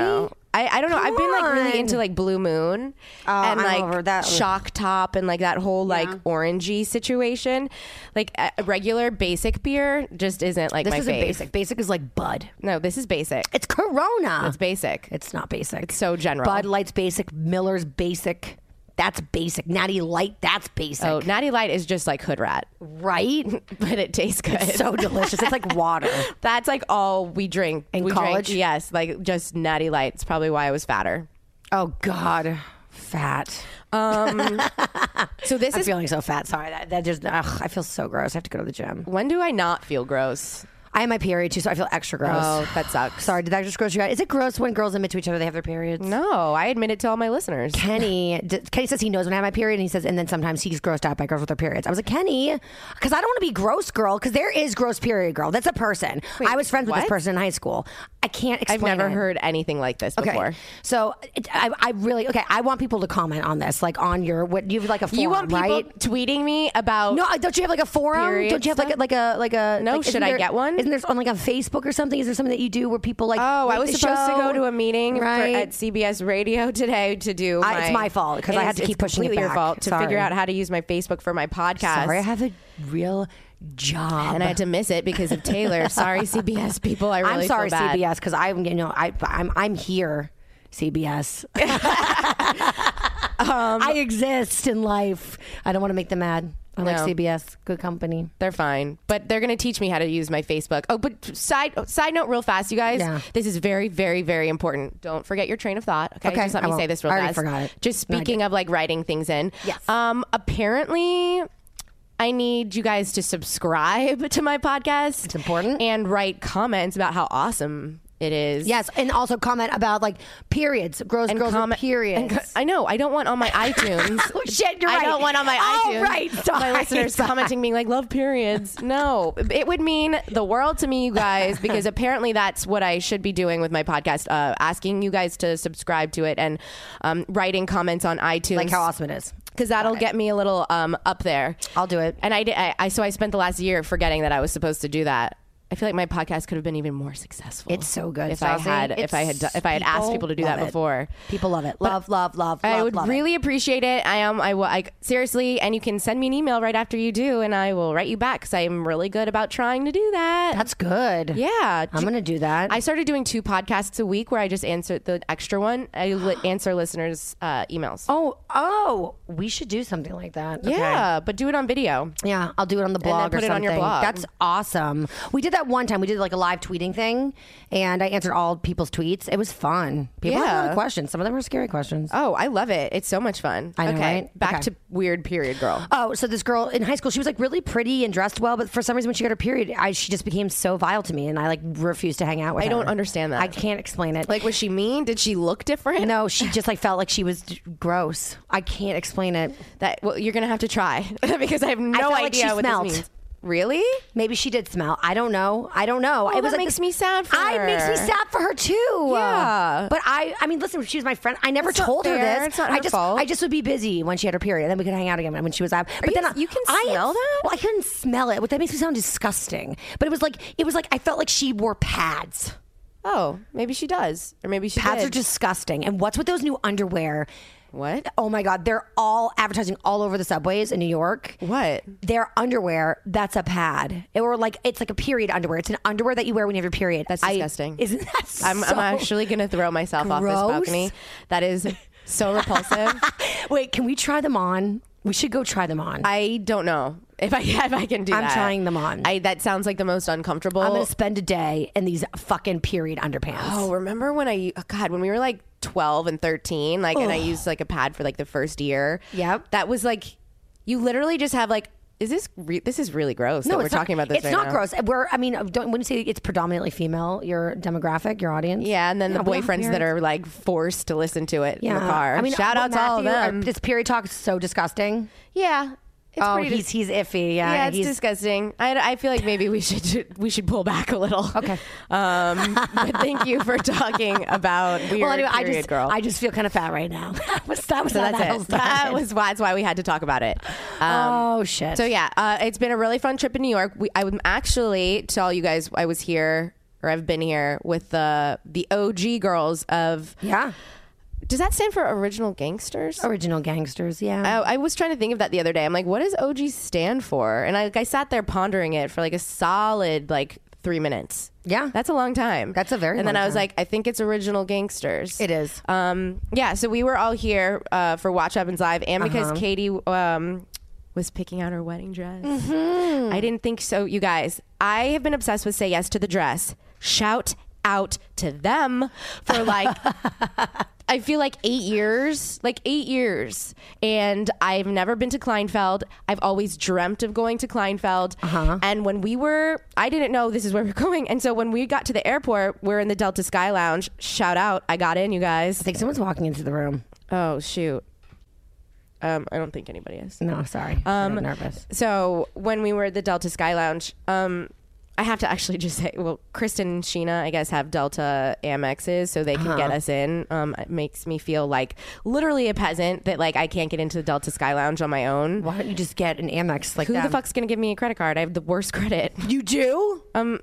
Speaker 3: I, I don't know.
Speaker 4: Come
Speaker 3: I've been like
Speaker 4: on.
Speaker 3: really into like Blue Moon
Speaker 4: Oh,
Speaker 3: and
Speaker 4: I'm
Speaker 3: like
Speaker 4: over that. Ugh.
Speaker 3: Shock Top and like that whole like
Speaker 4: Yeah.
Speaker 3: Shock Top and like that whole like orangey situation. Like a regular basic beer just isn't like
Speaker 4: This
Speaker 3: my
Speaker 4: isn't
Speaker 3: fave.
Speaker 4: basic. Basic is like Bud.
Speaker 3: No, this is basic.
Speaker 4: It's Corona.
Speaker 3: It's basic.
Speaker 4: It's not basic.
Speaker 3: It's so general.
Speaker 4: Bud Light's basic. Miller's basic. That's basic. Natty Light. That's basic.
Speaker 3: Oh, Natty Light is just like Hood Rat,
Speaker 4: right?
Speaker 3: but it tastes good.
Speaker 4: It's so delicious. It's like water.
Speaker 3: That's like all we drink
Speaker 4: In
Speaker 3: we
Speaker 4: college?
Speaker 3: Drink, yes, like just Natty Light. It's probably why I was fatter.
Speaker 4: Oh God, fat.
Speaker 3: Um, so this
Speaker 4: I'm
Speaker 3: is
Speaker 4: feeling so fat. Sorry, that that just. Ugh, I feel so gross. I have to go to the gym.
Speaker 3: when do I not feel gross?
Speaker 4: I have my period too, so I feel extra gross.
Speaker 3: Oh, that sucks.
Speaker 4: Sorry, did that just gross you out? Is it gross when girls admit to each other they have their periods?
Speaker 3: No, I admit it to all my listeners.
Speaker 4: Kenny, d- Kenny says he knows when I have my period, and he says, and then sometimes he's grossed out by girls with their periods. I was like, Kenny, because I don't want to be gross girl, because there is gross period girl. That's a person.
Speaker 3: Wait,
Speaker 4: I was friends with
Speaker 3: what?
Speaker 4: this person in high school. I can't
Speaker 3: I've
Speaker 4: explain
Speaker 3: never
Speaker 4: it.
Speaker 3: heard anything like this
Speaker 4: Okay,
Speaker 3: before.
Speaker 4: so it, I, I really okay. I want people to comment on this, like on your what you have like a forum,
Speaker 3: You want people
Speaker 4: right?
Speaker 3: tweeting me about?
Speaker 4: No, don't you have like a forum?
Speaker 3: Period
Speaker 4: Don't you have like a,
Speaker 3: stuff?
Speaker 4: like a like a
Speaker 3: No,
Speaker 4: like,
Speaker 3: should
Speaker 4: isn't
Speaker 3: I
Speaker 4: there-
Speaker 3: get one?
Speaker 4: Isn't there on like on Facebook or something? Is there something that you do where people like?
Speaker 3: Oh, I
Speaker 4: rate
Speaker 3: was
Speaker 4: the
Speaker 3: supposed to
Speaker 4: show?
Speaker 3: go to a meeting for,
Speaker 4: right?
Speaker 3: at C B S Radio today to do.
Speaker 4: I-
Speaker 3: My,
Speaker 4: it's my fault, 'cause I
Speaker 3: It
Speaker 4: had
Speaker 3: is-
Speaker 4: to keep
Speaker 3: it's
Speaker 4: pushing it
Speaker 3: completely your
Speaker 4: back.
Speaker 3: fault to
Speaker 4: Sorry.
Speaker 3: figure out how to use my Facebook for my podcast.
Speaker 4: Sorry, I have a real job,
Speaker 3: and I had to miss it because of Taylor. Sorry, C B S people. I really
Speaker 4: I'm sorry,
Speaker 3: feel bad.
Speaker 4: C B S, because I'm you know I I'm I'm here, C B S. um, I exist in life. I don't want to make them mad. I like
Speaker 3: No.
Speaker 4: C B S. Good company.
Speaker 3: They're fine, but they're going to teach me how to use my Facebook. Oh, but side side note, real fast, you guys.
Speaker 4: Yeah.
Speaker 3: This is very, very, very important. Don't forget your train of thought. Okay,
Speaker 4: Okay,
Speaker 3: just let
Speaker 4: I
Speaker 3: me
Speaker 4: won't.
Speaker 3: say this real
Speaker 4: I already
Speaker 3: fast.
Speaker 4: forgot it.
Speaker 3: Just
Speaker 4: No, I
Speaker 3: speaking of like writing things in.
Speaker 4: Yes.
Speaker 3: Um. Apparently, I need you guys to subscribe to my podcast.
Speaker 4: It's important.
Speaker 3: And write comments about how awesome it is.
Speaker 4: Yes, and also comment about like periods, gross
Speaker 3: And
Speaker 4: girls with
Speaker 3: comment-
Speaker 4: periods.
Speaker 3: and co- I know. I don't want on my iTunes.
Speaker 4: Oh, shit, you're
Speaker 3: I
Speaker 4: right.
Speaker 3: don't want on my
Speaker 4: Oh,
Speaker 3: iTunes.
Speaker 4: right,
Speaker 3: My
Speaker 4: sorry,
Speaker 3: listeners
Speaker 4: sorry.
Speaker 3: commenting, being like, "Love periods." No, it would mean the world to me, you guys, because apparently that's what I should be doing with my podcast. Uh, asking you guys to subscribe to it and um, writing comments on iTunes,
Speaker 4: Like how awesome it is.
Speaker 3: because that'll get me a little um, up there.
Speaker 4: I'll do it.
Speaker 3: And I did. I, I so I spent the last year forgetting that I was supposed to do that. I feel like my podcast could have been even more successful.
Speaker 4: It's so good.
Speaker 3: if I
Speaker 4: Stassi.
Speaker 3: had if I had
Speaker 4: It's-
Speaker 3: do- if I had asked
Speaker 4: people
Speaker 3: people to do
Speaker 4: love
Speaker 3: that
Speaker 4: it.
Speaker 3: before.
Speaker 4: People love it. Love, love, love,
Speaker 3: I
Speaker 4: love,
Speaker 3: would
Speaker 4: love it.
Speaker 3: really appreciate it. I am. I will. I seriously, and you can send me an email right after you do, and I will write you back because I am really good about trying to do that.
Speaker 4: That's good.
Speaker 3: yeah.
Speaker 4: I'm gonna do that.
Speaker 3: I started doing two podcasts a week where I just answer the extra one. I li- answer listeners' uh, emails.
Speaker 4: oh, oh, we should do something like that. Okay.
Speaker 3: yeah, but do it on video.
Speaker 4: Yeah, I'll do it on the
Speaker 3: then
Speaker 4: blog
Speaker 3: put
Speaker 4: or
Speaker 3: it on
Speaker 4: something.
Speaker 3: your blog.
Speaker 4: That's awesome. We did that one time. We did like a live tweeting thing, and I answered all people's tweets. It was fun. People had a lot
Speaker 3: Yeah.
Speaker 4: of questions. Some of them were scary questions.
Speaker 3: Oh, I love it. It's so much fun.
Speaker 4: I know,
Speaker 3: okay,
Speaker 4: right?
Speaker 3: back
Speaker 4: Okay.
Speaker 3: to weird period girl.
Speaker 4: Oh, so this girl in high school, she was like really pretty and dressed well, but for some reason when she got her period, I, she just became so vile to me, and I like refused to hang out with
Speaker 3: I
Speaker 4: her.
Speaker 3: don't understand that.
Speaker 4: I can't explain it.
Speaker 3: Like, was she mean? Did she look different?
Speaker 4: no, she just like felt like she was d- gross. I can't explain it.
Speaker 3: That well, you're gonna have to try because I have no
Speaker 4: felt like
Speaker 3: idea
Speaker 4: she
Speaker 3: what
Speaker 4: smelled.
Speaker 3: this means. Really?
Speaker 4: Maybe she did smell. I don't know. I don't know.
Speaker 3: Oh,
Speaker 4: it was
Speaker 3: that
Speaker 4: like
Speaker 3: makes
Speaker 4: this-
Speaker 3: me sad for
Speaker 4: I
Speaker 3: her.
Speaker 4: It makes me sad for her too.
Speaker 3: Yeah.
Speaker 4: But I, I mean, listen, she was my friend. I never
Speaker 3: It's not
Speaker 4: told her
Speaker 3: fair.
Speaker 4: this.
Speaker 3: It's not
Speaker 4: I
Speaker 3: her
Speaker 4: just,
Speaker 3: fault.
Speaker 4: I just would be busy when she had her period, and then we could hang out again when she was out. But
Speaker 3: you-
Speaker 4: then I-
Speaker 3: you can
Speaker 4: I,
Speaker 3: smell that?
Speaker 4: Well, I couldn't smell it. But that makes me sound disgusting. But it was like, it was like I felt like she wore pads.
Speaker 3: Oh, maybe she does, or maybe she
Speaker 4: Pads
Speaker 3: did.
Speaker 4: are disgusting. And what's with those new underwear?
Speaker 3: What?
Speaker 4: Oh my God, they're all advertising all over the subways in New York.
Speaker 3: What?
Speaker 4: Their underwear, that's a pad. Or like, it's like a period underwear. It's an underwear that you wear when you have your period.
Speaker 3: That's
Speaker 4: I-
Speaker 3: disgusting.
Speaker 4: isn't that so
Speaker 3: I'm, I'm actually gonna throw myself off this
Speaker 4: gross?
Speaker 3: balcony. That is so repulsive.
Speaker 4: Wait, can we try them on? We should go try them on.
Speaker 3: I don't know if I if I can do
Speaker 4: I'm
Speaker 3: that.
Speaker 4: trying them on.
Speaker 3: I that sounds like the most uncomfortable.
Speaker 4: I'm going to spend a day in these fucking period underpants.
Speaker 3: Oh, remember when I oh God when we were like twelve and thirteen, like, and I used like a pad for like the first year.
Speaker 4: Yep.
Speaker 3: That was like, you literally just have like, is this re- this is really gross that we're
Speaker 4: it's not-
Speaker 3: talking about this
Speaker 4: It's
Speaker 3: right
Speaker 4: not
Speaker 3: now.
Speaker 4: gross. We're, I mean, don't, when you say it's predominantly female, your demographic, your audience.
Speaker 3: Yeah, and then the
Speaker 4: we have
Speaker 3: boyfriends that
Speaker 4: periods.
Speaker 3: are like forced to listen to it
Speaker 4: Yeah.
Speaker 3: in the car.
Speaker 4: I mean,
Speaker 3: shout
Speaker 4: what,
Speaker 3: out to all of
Speaker 4: Matthew,
Speaker 3: them.
Speaker 4: uh, This period talk is so disgusting.
Speaker 3: yeah. It's
Speaker 4: oh,
Speaker 3: pretty
Speaker 4: he's he's iffy. Yeah,
Speaker 3: yeah, it's
Speaker 4: he's,
Speaker 3: disgusting. I, I feel like maybe we should we should pull back a little.
Speaker 4: Okay.
Speaker 3: Um, but thank you for talking about weird
Speaker 4: well, anyway, I
Speaker 3: period
Speaker 4: just
Speaker 3: girl.
Speaker 4: I just feel kind of fat right now. that was that was
Speaker 3: so
Speaker 4: how
Speaker 3: that's
Speaker 4: that all
Speaker 3: it. That
Speaker 4: started.
Speaker 3: was why, that's why we had to talk about it. Um,
Speaker 4: oh shit.
Speaker 3: So yeah, uh, it's been a really fun trip in New York. We, I'm actually tell you guys I was here or I've been here with the the O G girls of
Speaker 4: Yeah.
Speaker 3: Does that stand for Original Gangsters?
Speaker 4: Original Gangsters, yeah.
Speaker 3: I, I was trying to think of that the other day. I'm like, what does O G stand for? And I, like, I sat there pondering it for like a solid like three minutes.
Speaker 4: Yeah.
Speaker 3: That's a long time.
Speaker 4: That's a very
Speaker 3: And
Speaker 4: long
Speaker 3: then I was
Speaker 4: time.
Speaker 3: like, I think it's Original Gangsters.
Speaker 4: It is.
Speaker 3: Um, yeah, so we were all here uh, for Watch Happens Live, and because
Speaker 4: Uh-huh.
Speaker 3: Katie um, was picking out her wedding dress.
Speaker 4: Mm-hmm.
Speaker 3: I didn't think so, you guys. I have been obsessed with Say Yes to the Dress. Shout out to them for like... I feel like eight years, like eight years. And I've never been to Kleinfeld. I've always dreamt of going to Kleinfeld.
Speaker 4: Uh-huh.
Speaker 3: And when we were, I didn't know this is where we're going. And so when we got to the airport, we're in the Delta Sky Lounge. Shout out. I got in, you guys.
Speaker 4: I think someone's walking into the room.
Speaker 3: Oh, shoot. Um, I don't think anybody is.
Speaker 4: No, sorry.
Speaker 3: Um,
Speaker 4: I'm nervous.
Speaker 3: So when we were at the Delta Sky Lounge, um, I have to actually just say, well, Kristen and Sheena, I guess, have Delta Amexes, so they can
Speaker 4: Uh-huh.
Speaker 3: get us in. Um, it makes me feel like literally a peasant that like I can't get into the Delta Sky Lounge on my own.
Speaker 4: Why don't you just get an Amex like
Speaker 3: Who
Speaker 4: that?
Speaker 3: the fuck's gonna give me a credit card? I have the worst credit.
Speaker 4: You do?
Speaker 3: Um,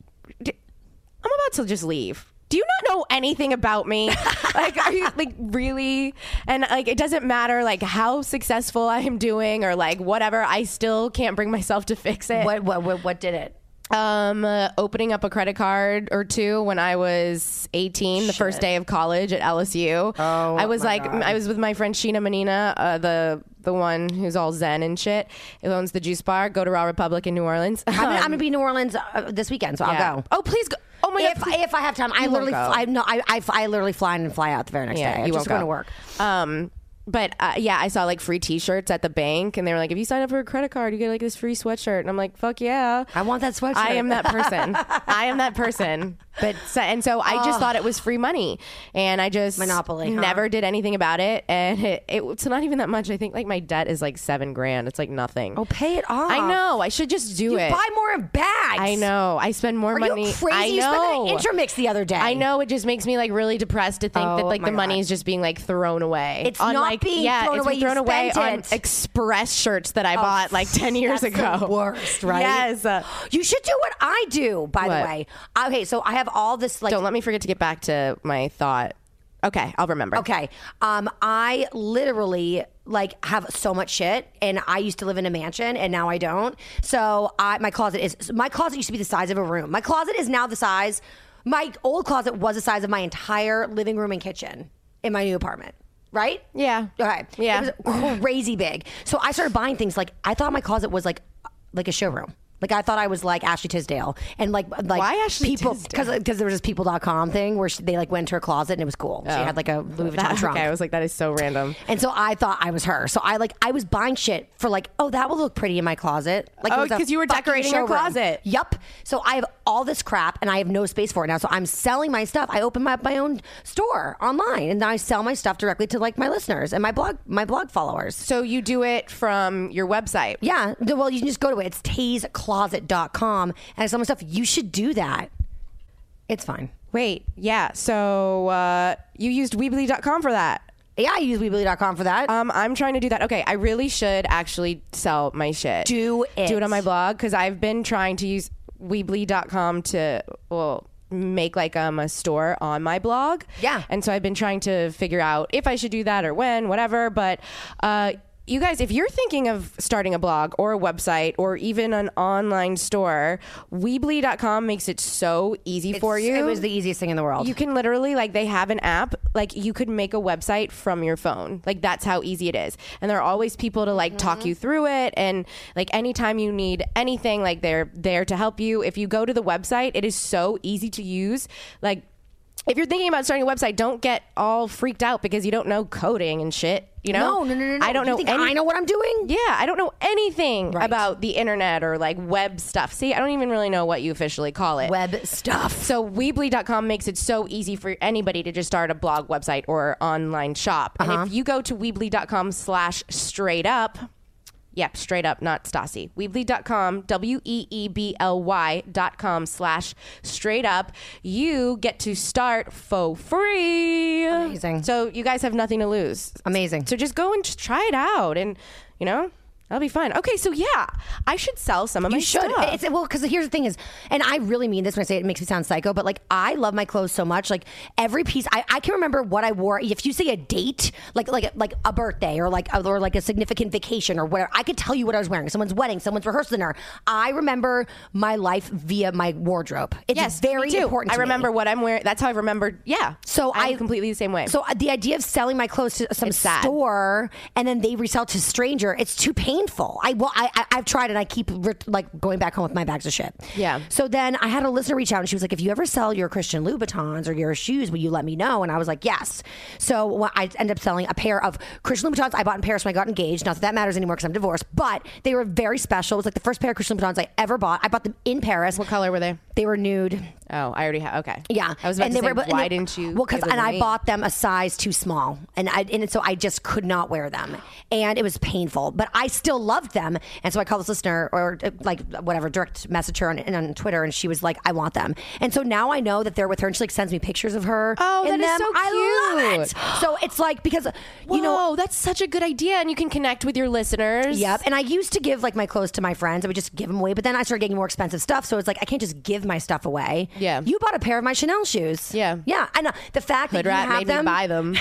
Speaker 3: d- I'm about to just leave. Do you not know anything about me? Like, are you like really? And like, it doesn't matter like how successful I am doing or like whatever. I still can't bring myself to fix it.
Speaker 4: What, what, what, what did it?
Speaker 3: Um, uh, opening up a credit card or two when I was eighteen, the first day of college at L S U.
Speaker 4: Oh,
Speaker 3: I was
Speaker 4: my
Speaker 3: like,
Speaker 4: God.
Speaker 3: I was with my friend Sheena Menina, uh, the the one who's all zen and shit, who owns the juice bar. Go to Raw Republic in New Orleans.
Speaker 4: I'm, gonna, I'm
Speaker 3: Um,
Speaker 4: gonna be in New Orleans uh, this weekend, so
Speaker 3: yeah.
Speaker 4: I'll go.
Speaker 3: Oh, please go. Oh my
Speaker 4: If,
Speaker 3: God. please-
Speaker 4: if I have time, I
Speaker 3: You won't
Speaker 4: literally,
Speaker 3: go.
Speaker 4: fly, no, I, I, I literally fly in and fly out the very next
Speaker 3: Yeah,
Speaker 4: day. I
Speaker 3: you
Speaker 4: just
Speaker 3: won't
Speaker 4: going
Speaker 3: go.
Speaker 4: to work.
Speaker 3: Um, but uh, yeah, I saw like free T-shirts at the bank, and they were like, "If you sign up for a credit card, you get like this free sweatshirt." And I'm like, "Fuck yeah!"
Speaker 4: I want that sweatshirt.
Speaker 3: I am that person. I am that person. But so, and so I just thought it was free money, and I just
Speaker 4: Monopoly, huh?
Speaker 3: never did anything about it, and it, it, it's not even that much. I think like my debt is like seven grand. It's like nothing.
Speaker 4: Oh, pay it off.
Speaker 3: I know. I should just do
Speaker 4: You
Speaker 3: it.
Speaker 4: buy more bags.
Speaker 3: I know. I spend more
Speaker 4: Are
Speaker 3: money.
Speaker 4: you crazy?
Speaker 3: I
Speaker 4: You
Speaker 3: know.
Speaker 4: spent an Intermix the other day.
Speaker 3: I know. It just makes me like really depressed to think
Speaker 4: Oh,
Speaker 3: that like
Speaker 4: my
Speaker 3: the money
Speaker 4: God.
Speaker 3: is just being like thrown away.
Speaker 4: It's
Speaker 3: on,
Speaker 4: not
Speaker 3: like,
Speaker 4: being
Speaker 3: yeah,
Speaker 4: thrown
Speaker 3: it's
Speaker 4: away.
Speaker 3: being
Speaker 4: You
Speaker 3: thrown away
Speaker 4: spent
Speaker 3: on
Speaker 4: it.
Speaker 3: Express shirts that I bought like ten years
Speaker 4: That's
Speaker 3: ago.
Speaker 4: the worst, right?
Speaker 3: Yes. Uh,
Speaker 4: You should do what I do, by
Speaker 3: What?
Speaker 4: the way. Okay, so I have all this like
Speaker 3: don't let me forget to get back to my thought. Okay, I'll remember.
Speaker 4: Okay. Um, I literally like have so much shit, and I used to live in a mansion, and now I don't. So I, my closet is my closet used to be the size of a room. My closet is now the size. My old closet was the size of my entire living room and kitchen in my new apartment. Right?
Speaker 3: Yeah.
Speaker 4: Okay.
Speaker 3: Yeah.
Speaker 4: It was crazy big. So I started buying things like I thought my closet was like like a showroom. Like I thought I was like Ashley Tisdale, and like like
Speaker 3: Why Ashley
Speaker 4: people
Speaker 3: Tisdale?
Speaker 4: because because there was this people dot com thing where she, they like went to her closet and it was cool. She
Speaker 3: Oh.
Speaker 4: had like a Louis Vuitton
Speaker 3: That-
Speaker 4: trunk.
Speaker 3: okay, I was like, that is so random.
Speaker 4: And so I thought I was her. So I like I was buying shit for like, oh, that will look pretty in my closet. Like, it
Speaker 3: Oh,
Speaker 4: was a
Speaker 3: 'cause you were
Speaker 4: fucking
Speaker 3: decorating your
Speaker 4: showroom.
Speaker 3: closet.
Speaker 4: Yup. So I have all this crap and I have no space for it now. So I'm selling my stuff. I open my my own store online and then I sell my stuff directly to like my listeners and my blog my blog followers.
Speaker 3: So you do it from your website.
Speaker 4: Yeah. Well, you can just go to it. It's taze closet dot com and I sell my stuff. You should do that. It's fine.
Speaker 3: Wait, yeah. So uh, you used Weebly dot com for that.
Speaker 4: Yeah, I use Weebly dot com for that.
Speaker 3: Um, I'm trying to do that. Okay, I really should actually sell my shit.
Speaker 4: Do it.
Speaker 3: Do it on my blog because I've been trying to use Weebly dot com to well make like um a store on my blog.
Speaker 4: Yeah.
Speaker 3: And so I've been trying to figure out if I should do that or when, whatever. But uh, you guys, if you're thinking of starting a blog or a website or even an online store, Weebly dot com makes it so easy for
Speaker 4: It's-
Speaker 3: you.
Speaker 4: It was the easiest thing in the world.
Speaker 3: You can literally, like, they have an app, like, you could make a website from your phone. Like, that's how easy it is. And there are always people to, like, talk you through it. And, like, anytime you need anything, like, they're there to help you. If you go to the website, it is so easy to use. Like, if you're thinking about starting a website, don't get all freaked out because you don't know coding and shit. You know?
Speaker 4: No, no, no, no, no.
Speaker 3: I don't
Speaker 4: Do you
Speaker 3: know.
Speaker 4: think
Speaker 3: any-
Speaker 4: I know what I'm doing?
Speaker 3: Yeah, I don't know anything
Speaker 4: Right.
Speaker 3: about the internet or, like, web stuff. See, I don't even really know what you officially call it.
Speaker 4: Web stuff.
Speaker 3: So Weebly dot com makes it so easy for anybody to just start a blog, website, or online shop.
Speaker 4: Uh-huh.
Speaker 3: And if you go to Weebly dot com slash straight up, yep, straight up, not Stassi. Weebly dot com, W E E B L Y dot com slash straight up, you get to start for free.
Speaker 4: Amazing.
Speaker 3: So you guys have nothing to lose.
Speaker 4: Amazing.
Speaker 3: So just go and just try it out and, you know, That'll be fun. Okay, so yeah, I should sell some of my
Speaker 4: You should.
Speaker 3: stuff.
Speaker 4: It's, well, because here's the thing is, and I really mean this when I say it, it makes me sound psycho, but like I love my clothes so much. Like every piece, I, I can remember what I wore. If you say a date, like like like a birthday or like or like a significant vacation or whatever, I could tell you what I was wearing. Someone's wedding, someone's rehearsal dinner. I remember my life via my wardrobe. It's
Speaker 3: yes,
Speaker 4: very
Speaker 3: me too.
Speaker 4: important.
Speaker 3: I
Speaker 4: to
Speaker 3: remember
Speaker 4: me.
Speaker 3: what I'm wearing. That's how I remembered. Yeah.
Speaker 4: So
Speaker 3: I'm
Speaker 4: I
Speaker 3: completely the same way.
Speaker 4: So uh, the idea of selling my clothes to some
Speaker 3: It's sad.
Speaker 4: store and then they resell to a stranger, it's too painful. I well, I, I I've tried and I keep like going back home with my bags of shit.
Speaker 3: Yeah.
Speaker 4: So then I had a listener reach out and she was like, "If you ever sell your Christian Louboutins or your shoes, will you let me know?" And I was like, "Yes." So well, I ended up selling a pair of Christian Louboutins I bought in Paris when I got engaged. Not that that matters anymore because I'm divorced, but they were very special. It was like the first pair of Christian Louboutins I ever bought. I bought them in Paris.
Speaker 3: What color were they?
Speaker 4: They were nude.
Speaker 3: Oh, I already have. Okay.
Speaker 4: Yeah,
Speaker 3: I was about
Speaker 4: and
Speaker 3: to
Speaker 4: they
Speaker 3: say,
Speaker 4: were, and
Speaker 3: why
Speaker 4: they-
Speaker 3: didn't you?
Speaker 4: Well, because
Speaker 3: give them
Speaker 4: and
Speaker 3: to
Speaker 4: I
Speaker 3: me?
Speaker 4: bought them a size too small, and I and so I just could not wear them, and it was painful. But I still loved them, and so I called this listener or uh, like whatever, direct message her on, on Twitter, and she was like, "I want them," and so now I know that they're with her, and she like sends me pictures of her.
Speaker 3: Oh,
Speaker 4: in
Speaker 3: that is
Speaker 4: them.
Speaker 3: so
Speaker 4: I love
Speaker 3: cute.
Speaker 4: it. So it's like because
Speaker 3: Whoa,
Speaker 4: you know.
Speaker 3: that's such a good idea, and you can connect with your listeners.
Speaker 4: Yep. And I used to give like my clothes to my friends. I would just give them away. But then I started getting more expensive stuff. So it's like, I can't just give my stuff away.
Speaker 3: Yeah.
Speaker 4: You bought a pair of my Chanel shoes.
Speaker 3: Yeah.
Speaker 4: Yeah. And uh, the fact
Speaker 3: Hood
Speaker 4: that you
Speaker 3: Rat
Speaker 4: have
Speaker 3: made
Speaker 4: them.
Speaker 3: me buy them.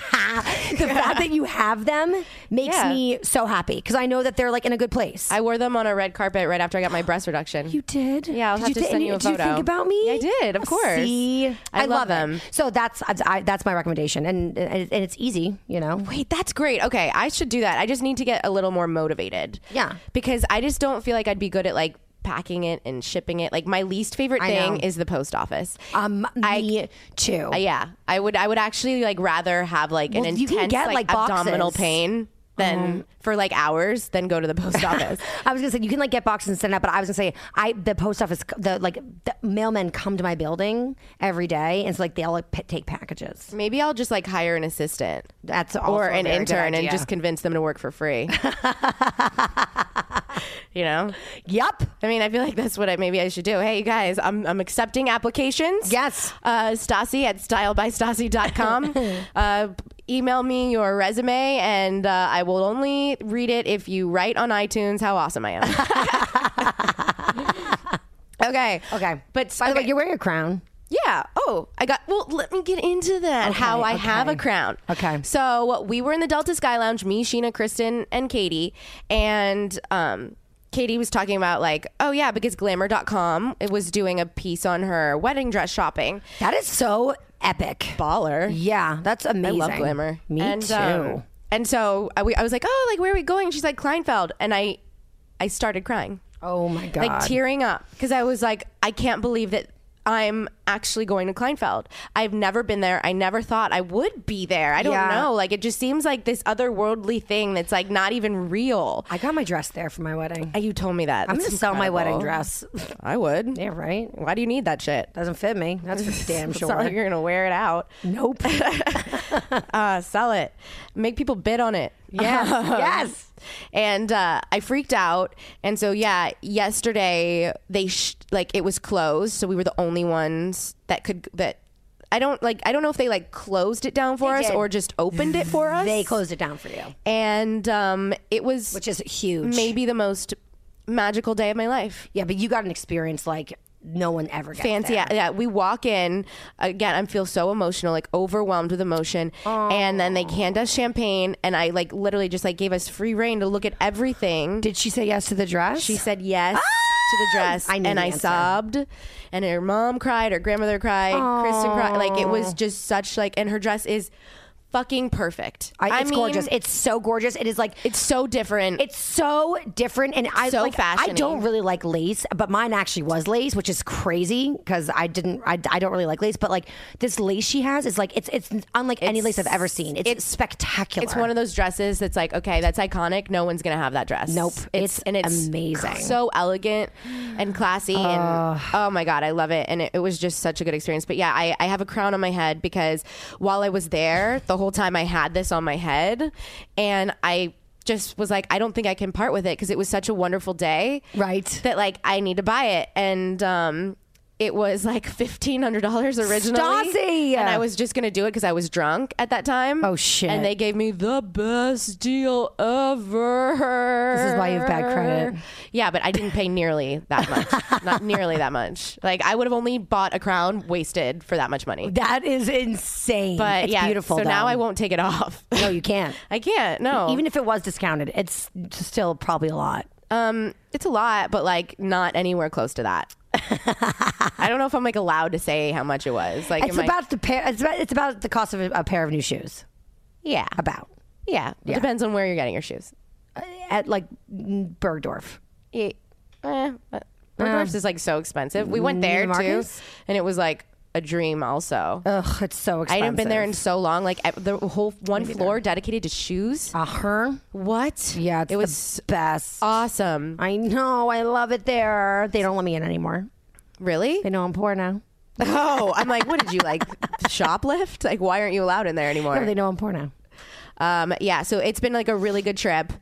Speaker 4: The fact that you have them makes
Speaker 3: Yeah.
Speaker 4: me so happy because I know that they're like in a good place.
Speaker 3: I wore them on a red carpet right after I got my breast reduction.
Speaker 4: you did?
Speaker 3: Yeah, I'll
Speaker 4: did
Speaker 3: have
Speaker 4: you
Speaker 3: to
Speaker 4: thi-
Speaker 3: send
Speaker 4: and
Speaker 3: you a
Speaker 4: Did you
Speaker 3: photo.
Speaker 4: think about me?
Speaker 3: Yeah, I did, of course.
Speaker 4: See,
Speaker 3: I love
Speaker 4: it.
Speaker 3: them.
Speaker 4: So that's I, that's my recommendation, and and and it's easy, you know.
Speaker 3: Wait, that's great. Okay, I should do that. I just need to get a little more motivated.
Speaker 4: Yeah.
Speaker 3: Because I just don't feel like I'd be good at like packing it and shipping it. Like my least favorite
Speaker 4: I
Speaker 3: thing
Speaker 4: know.
Speaker 3: is the post office.
Speaker 4: Um,
Speaker 3: I-
Speaker 4: me too.
Speaker 3: Uh, yeah, I would. I would actually like rather have like
Speaker 4: Well,
Speaker 3: an
Speaker 4: you
Speaker 3: intense
Speaker 4: can get,
Speaker 3: like,
Speaker 4: like,
Speaker 3: abdominal
Speaker 4: boxes.
Speaker 3: pain than for like hours than go to the post office.
Speaker 4: I was gonna say you can like get boxes and send out, but I was gonna say I the post office the like the mailmen come to my building every day, and so like they all like p- take packages.
Speaker 3: Maybe I'll just like hire an assistant
Speaker 4: That's also
Speaker 3: or
Speaker 4: a
Speaker 3: an
Speaker 4: very good
Speaker 3: intern and
Speaker 4: idea.
Speaker 3: just convince them to work for free. You know?
Speaker 4: Yep.
Speaker 3: I mean, I feel like that's what I maybe I should do. Hey, you guys, I'm I'm accepting applications.
Speaker 4: Yes.
Speaker 3: Uh, Stassi at style by stassi dot com. uh, email me your resume, and uh, I will only read it if you write on iTunes how awesome I am. Okay.
Speaker 4: Okay.
Speaker 3: But
Speaker 4: By the way,
Speaker 3: okay.
Speaker 4: you're wearing a crown.
Speaker 3: Yeah. Oh, I got. Well, let me get into that.
Speaker 4: Okay,
Speaker 3: how I have a
Speaker 4: okay.
Speaker 3: crown.
Speaker 4: Okay.
Speaker 3: So we were in the Delta Sky Lounge, me, Sheena, Kristen, and Katie, and um, Katie was talking about like, oh yeah, because Glamour dot com it was doing a piece on her wedding dress shopping.
Speaker 4: That is so epic.
Speaker 3: Baller.
Speaker 4: Yeah, that's amazing.
Speaker 3: I love Glamour.
Speaker 4: Me
Speaker 3: and,
Speaker 4: too.
Speaker 3: um, and so I, we, I was like, oh, like where are we going? She's like Kleinfeld, and I, I started crying.
Speaker 4: Oh my god.
Speaker 3: Like tearing up because I was like, I can't believe that I'm actually going to Kleinfeld. I've never been there. I never thought I would be there. I don't
Speaker 4: Yeah.
Speaker 3: know. Like it just seems like this otherworldly thing that's like not even real.
Speaker 4: I got my dress there for my wedding.
Speaker 3: Uh, You told me that.
Speaker 4: I'm
Speaker 3: That's
Speaker 4: gonna sell my wedding
Speaker 3: incredible.
Speaker 4: dress.
Speaker 3: I would.
Speaker 4: Yeah, right.
Speaker 3: Why do you need that shit?
Speaker 4: Doesn't fit me. That's for damn
Speaker 3: It's
Speaker 4: sure.
Speaker 3: not like you're gonna wear it out.
Speaker 4: Nope.
Speaker 3: Uh, sell it. Make people bid on it.
Speaker 4: Yes. Yes.
Speaker 3: And uh, I freaked out. And so, yeah, yesterday they sh- like it was closed. So we were the only ones that could that. I don't like. I don't know if they like closed it down for
Speaker 4: They
Speaker 3: us
Speaker 4: did.
Speaker 3: or just opened it for us.
Speaker 4: They closed it down for you,
Speaker 3: and um, it was
Speaker 4: which is huge.
Speaker 3: maybe the most magical day of my life.
Speaker 4: Yeah, but you got an experience like no one ever gets
Speaker 3: Fancy,
Speaker 4: there.
Speaker 3: yeah, yeah. We walk in again. I feel so emotional, like overwhelmed with emotion. And then they hand us champagne, and I like literally just like gave us free reign to look at everything.
Speaker 4: Did she say yes to the dress?
Speaker 3: She said yes to the dress,
Speaker 4: I knew
Speaker 3: and
Speaker 4: the
Speaker 3: I
Speaker 4: answer.
Speaker 3: sobbed. And her mom cried, her grandmother cried, Kristen cried. Like it was just such like, and her dress is fucking perfect.
Speaker 4: I, it's
Speaker 3: mean,
Speaker 4: gorgeous. It's so gorgeous. It is like
Speaker 3: It's so different.
Speaker 4: It's so different, and I
Speaker 3: So
Speaker 4: like. I
Speaker 3: fashioning.
Speaker 4: don't really like lace, but mine actually was lace, which is crazy because I didn't. I, I don't really like lace, but like this lace she has is like it's it's unlike any lace I've ever seen. It's,
Speaker 3: it's-
Speaker 4: spectacular.
Speaker 3: It's one of those dresses that's like, okay, that's iconic. No one's gonna have that dress.
Speaker 4: Nope.
Speaker 3: It's,
Speaker 4: It's
Speaker 3: and it's
Speaker 4: amazing.
Speaker 3: so elegant and classy, and oh my god, I love it. And it, it was just such a good experience. But yeah, I, I have a crown on my head because while I was there, the whole time I had this on my head, and I just was like, I don't think I can part with it because it was such a wonderful day,
Speaker 4: Right.
Speaker 3: That like I need to buy it, and um. it was like fifteen hundred dollars originally.
Speaker 4: Stassi!
Speaker 3: And I was just going to do it because I was drunk at that time.
Speaker 4: Oh, shit.
Speaker 3: And they gave me the best deal ever.
Speaker 4: This is why you have bad credit.
Speaker 3: Yeah, but I didn't pay nearly that much. Not nearly that much. Like, I would have only bought a crown wasted for that much money.
Speaker 4: That is insane.
Speaker 3: But
Speaker 4: it's
Speaker 3: yeah,
Speaker 4: beautiful.
Speaker 3: so
Speaker 4: though.
Speaker 3: now I won't take it off.
Speaker 4: No, you can't.
Speaker 3: I can't, no.
Speaker 4: Even if it was discounted, it's still probably a lot.
Speaker 3: Um, it's a lot, but like not anywhere close to that. I don't know if I'm like allowed to say how much it was. Like,
Speaker 4: It's
Speaker 3: am I-
Speaker 4: about the pair. It's about, it's about the cost of a, a pair of new shoes.
Speaker 3: yeah,
Speaker 4: About
Speaker 3: yeah. It
Speaker 4: Yeah.
Speaker 3: depends on where you're getting your shoes.
Speaker 4: at like Bergdorf.
Speaker 3: Yeah, eh, but Bergdorf's is like so expensive. We went there
Speaker 4: Neiman
Speaker 3: too,
Speaker 4: Marcus?
Speaker 3: and it was like a dream. Also,
Speaker 4: Ugh, it's so
Speaker 3: I
Speaker 4: expensive.
Speaker 3: hadn't been there in so long. Like e- the whole one floor dedicated to shoes.
Speaker 4: Uh huh.
Speaker 3: What?
Speaker 4: Yeah, it's
Speaker 3: it was
Speaker 4: the best.
Speaker 3: awesome.
Speaker 4: I know. I love it there. They don't let me in anymore.
Speaker 3: Really?
Speaker 4: They know I'm poor now.
Speaker 3: Oh, I'm like, what did you like shoplift? Like, why aren't you allowed in there anymore?
Speaker 4: No, they know I'm poor now.
Speaker 3: Um, yeah, so it's been like a really good trip,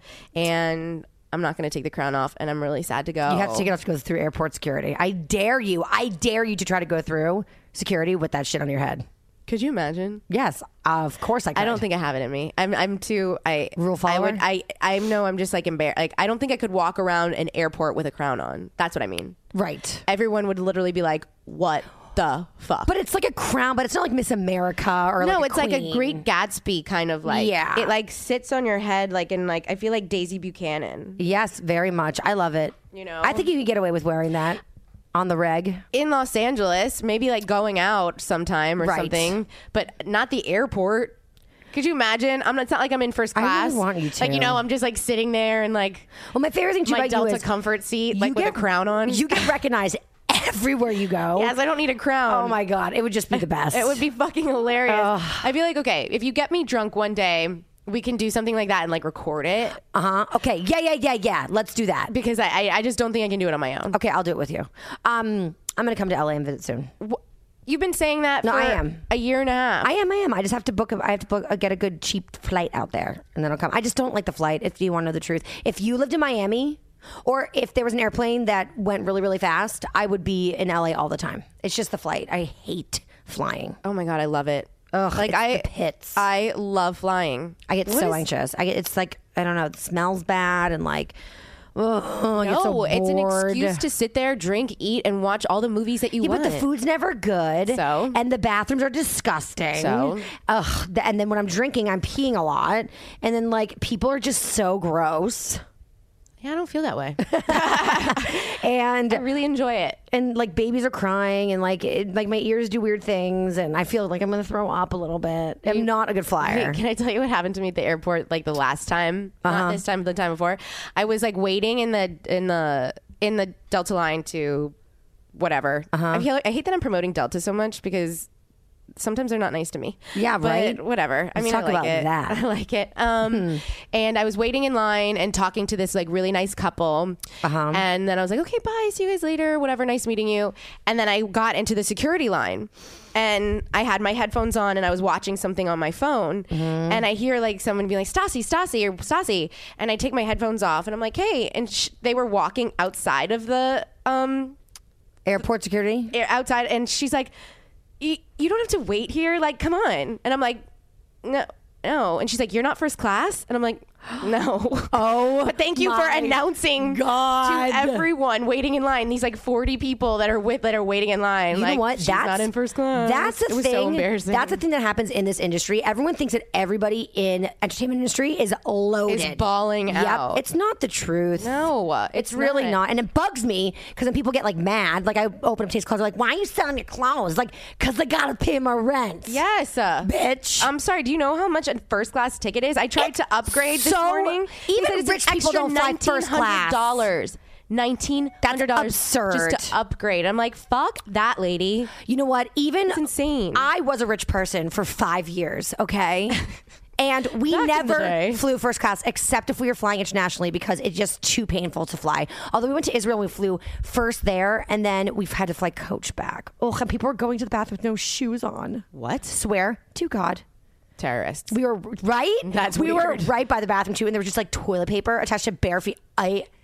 Speaker 3: and I'm not going to take the crown off, and I'm really sad to go.
Speaker 4: You have to take it off to go through airport security. I dare you. I dare you to try to go through security with that shit on your head.
Speaker 3: Could you imagine?
Speaker 4: Yes, of course I could.
Speaker 3: I don't think I have it in me. I'm I'm too I
Speaker 4: Rule
Speaker 3: I
Speaker 4: follower?
Speaker 3: would I I know I'm just like embarrassed. Like I don't think I could walk around an airport with a crown on. That's what I mean.
Speaker 4: Right.
Speaker 3: Everyone would literally be like, "What the fuck?"
Speaker 4: But it's like a crown, but it's not like Miss America or
Speaker 3: no,
Speaker 4: like a
Speaker 3: it's like a
Speaker 4: queen.
Speaker 3: Great Gatsby kind of like.
Speaker 4: Yeah.
Speaker 3: It like sits on your head like in like I feel like Daisy Buchanan.
Speaker 4: Yes, very much. I love it.
Speaker 3: You know?
Speaker 4: I think you can get away with wearing that on the reg.
Speaker 3: In Los Angeles, maybe like going out sometime or
Speaker 4: Right.
Speaker 3: something, but not the airport. Could you imagine? I'm not, it's not like I'm in first
Speaker 4: I really
Speaker 3: class.
Speaker 4: want you to.
Speaker 3: Like, you know, I'm just like sitting there and like
Speaker 4: Well, my favorite thing too
Speaker 3: my
Speaker 4: about
Speaker 3: Delta
Speaker 4: you is
Speaker 3: comfort seat,
Speaker 4: you
Speaker 3: like with a crown on.
Speaker 4: You get recognized everywhere you go.
Speaker 3: Yes, I don't need a crown.
Speaker 4: Oh my god, it would just be the best.
Speaker 3: It would be fucking hilarious. I'd be like, okay, if you get me drunk one day, we can do something like that and like record it
Speaker 4: Uh huh. Okay. Yeah. Yeah. Yeah. Yeah. Let's do that.
Speaker 3: because I, I, I just don't think I can do it on my own.
Speaker 4: Okay, I'll do it with you. Um, I'm gonna come to L A and visit soon.
Speaker 3: Wh- You've been saying that
Speaker 4: No,
Speaker 3: for
Speaker 4: I am.
Speaker 3: a year and a half.
Speaker 4: I am. I am. I just have to book. A, I have to book. Uh, get a good cheap flight out there, and then I'll come. I just don't like the flight. If you want to know the truth, if you lived in Miami, or if there was an airplane that went really, really fast, I would be in L A all the time. It's just the flight. I hate flying.
Speaker 3: oh my God, I love it.
Speaker 4: Ugh,
Speaker 3: like
Speaker 4: it's
Speaker 3: I,
Speaker 4: the pits.
Speaker 3: I love flying.
Speaker 4: I get
Speaker 3: What
Speaker 4: so
Speaker 3: is-
Speaker 4: anxious. I get. It's like I don't know. It smells bad and like. Oh, I get
Speaker 3: No,
Speaker 4: so
Speaker 3: it's an
Speaker 4: bored.
Speaker 3: excuse to sit there, drink, eat, and watch all the movies that you
Speaker 4: Yeah,
Speaker 3: want.
Speaker 4: but the food's never good.
Speaker 3: So?
Speaker 4: And the bathrooms are disgusting.
Speaker 3: So?
Speaker 4: Ugh. th- And then when I'm drinking, I'm peeing a lot. And then, like, people are just so gross.
Speaker 3: Yeah, I don't feel that way.
Speaker 4: And
Speaker 3: I really enjoy it.
Speaker 4: and like babies are crying, and like it, like my ears do weird things, and I feel like I'm gonna throw up a little bit. I'm not a good flyer.
Speaker 3: Wait, can I tell you what happened to me at the airport like the last time? Not this time, but the time before. I was like waiting in the in the in the Delta line to whatever. I feel like, I hate that I'm promoting Delta so much because sometimes they're not nice to me.
Speaker 4: Yeah,
Speaker 3: But
Speaker 4: right?
Speaker 3: whatever. I
Speaker 4: Let's
Speaker 3: mean,
Speaker 4: talk
Speaker 3: I like
Speaker 4: about
Speaker 3: it.
Speaker 4: that.
Speaker 3: I like it. Um, and I was waiting in line and talking to this like really nice couple.
Speaker 4: Uh-huh.
Speaker 3: And then I was like, okay, bye. See you guys later. Whatever. Nice meeting you. And then I got into the security line and I had my headphones on and I was watching something on my phone. And I hear like someone be like, Stassi, Stassi, or Stassi. And I take my headphones off and I'm like, hey. And sh- they were walking outside of the, um,
Speaker 4: Airport security.
Speaker 3: air- outside. And she's like, you, you don't have to wait here. Like, come on. And I'm like, no, no. And she's like, you're not first class? And I'm like, no.
Speaker 4: Oh,
Speaker 3: But thank you for
Speaker 4: my
Speaker 3: announcing
Speaker 4: God.
Speaker 3: to everyone waiting in line. These like forty people that are with that are waiting in line.
Speaker 4: You
Speaker 3: like,
Speaker 4: know what?
Speaker 3: She's
Speaker 4: That's
Speaker 3: not in first class.
Speaker 4: That's a
Speaker 3: it was
Speaker 4: thing.
Speaker 3: so embarrassing.
Speaker 4: That's a thing that happens in this industry. Everyone thinks that everybody in entertainment industry is loaded,
Speaker 3: Is bawling
Speaker 4: yep.
Speaker 3: out.
Speaker 4: It's not the truth.
Speaker 3: No,
Speaker 4: it's,
Speaker 3: it's
Speaker 4: really
Speaker 3: not.
Speaker 4: not. And it bugs me because then people get like mad. Like I open up Taste Clothes, they're like, "Why are you selling your clothes?" Like, because I gotta pay my rent.
Speaker 3: Yes, uh,
Speaker 4: bitch.
Speaker 3: I'm sorry. Do you know how much a first class ticket is? I tried
Speaker 4: It's
Speaker 3: to upgrade this
Speaker 4: so-
Speaker 3: morning. They
Speaker 4: even
Speaker 3: said it's
Speaker 4: rich
Speaker 3: an
Speaker 4: people
Speaker 3: extra
Speaker 4: don't fly first class.
Speaker 3: Dollars. Nineteen hundred dollars
Speaker 4: absurd.
Speaker 3: just to upgrade. I'm like, fuck that lady.
Speaker 4: You know what? Even
Speaker 3: It's insane.
Speaker 4: I was a rich person for five years. Okay. And we
Speaker 3: Back in the
Speaker 4: never
Speaker 3: day.
Speaker 4: flew first class except if we were flying internationally because it's just too painful to fly. Although we went to Israel, we flew first there, and then we've had to fly coach back. Oh, and people were going to the bathroom with no shoes on.
Speaker 3: What?
Speaker 4: Swear to God.
Speaker 3: Terrorists.
Speaker 4: We were right.
Speaker 3: That's
Speaker 4: we
Speaker 3: weird.
Speaker 4: were right by the bathroom too, and there was just like toilet paper attached to bare feet. I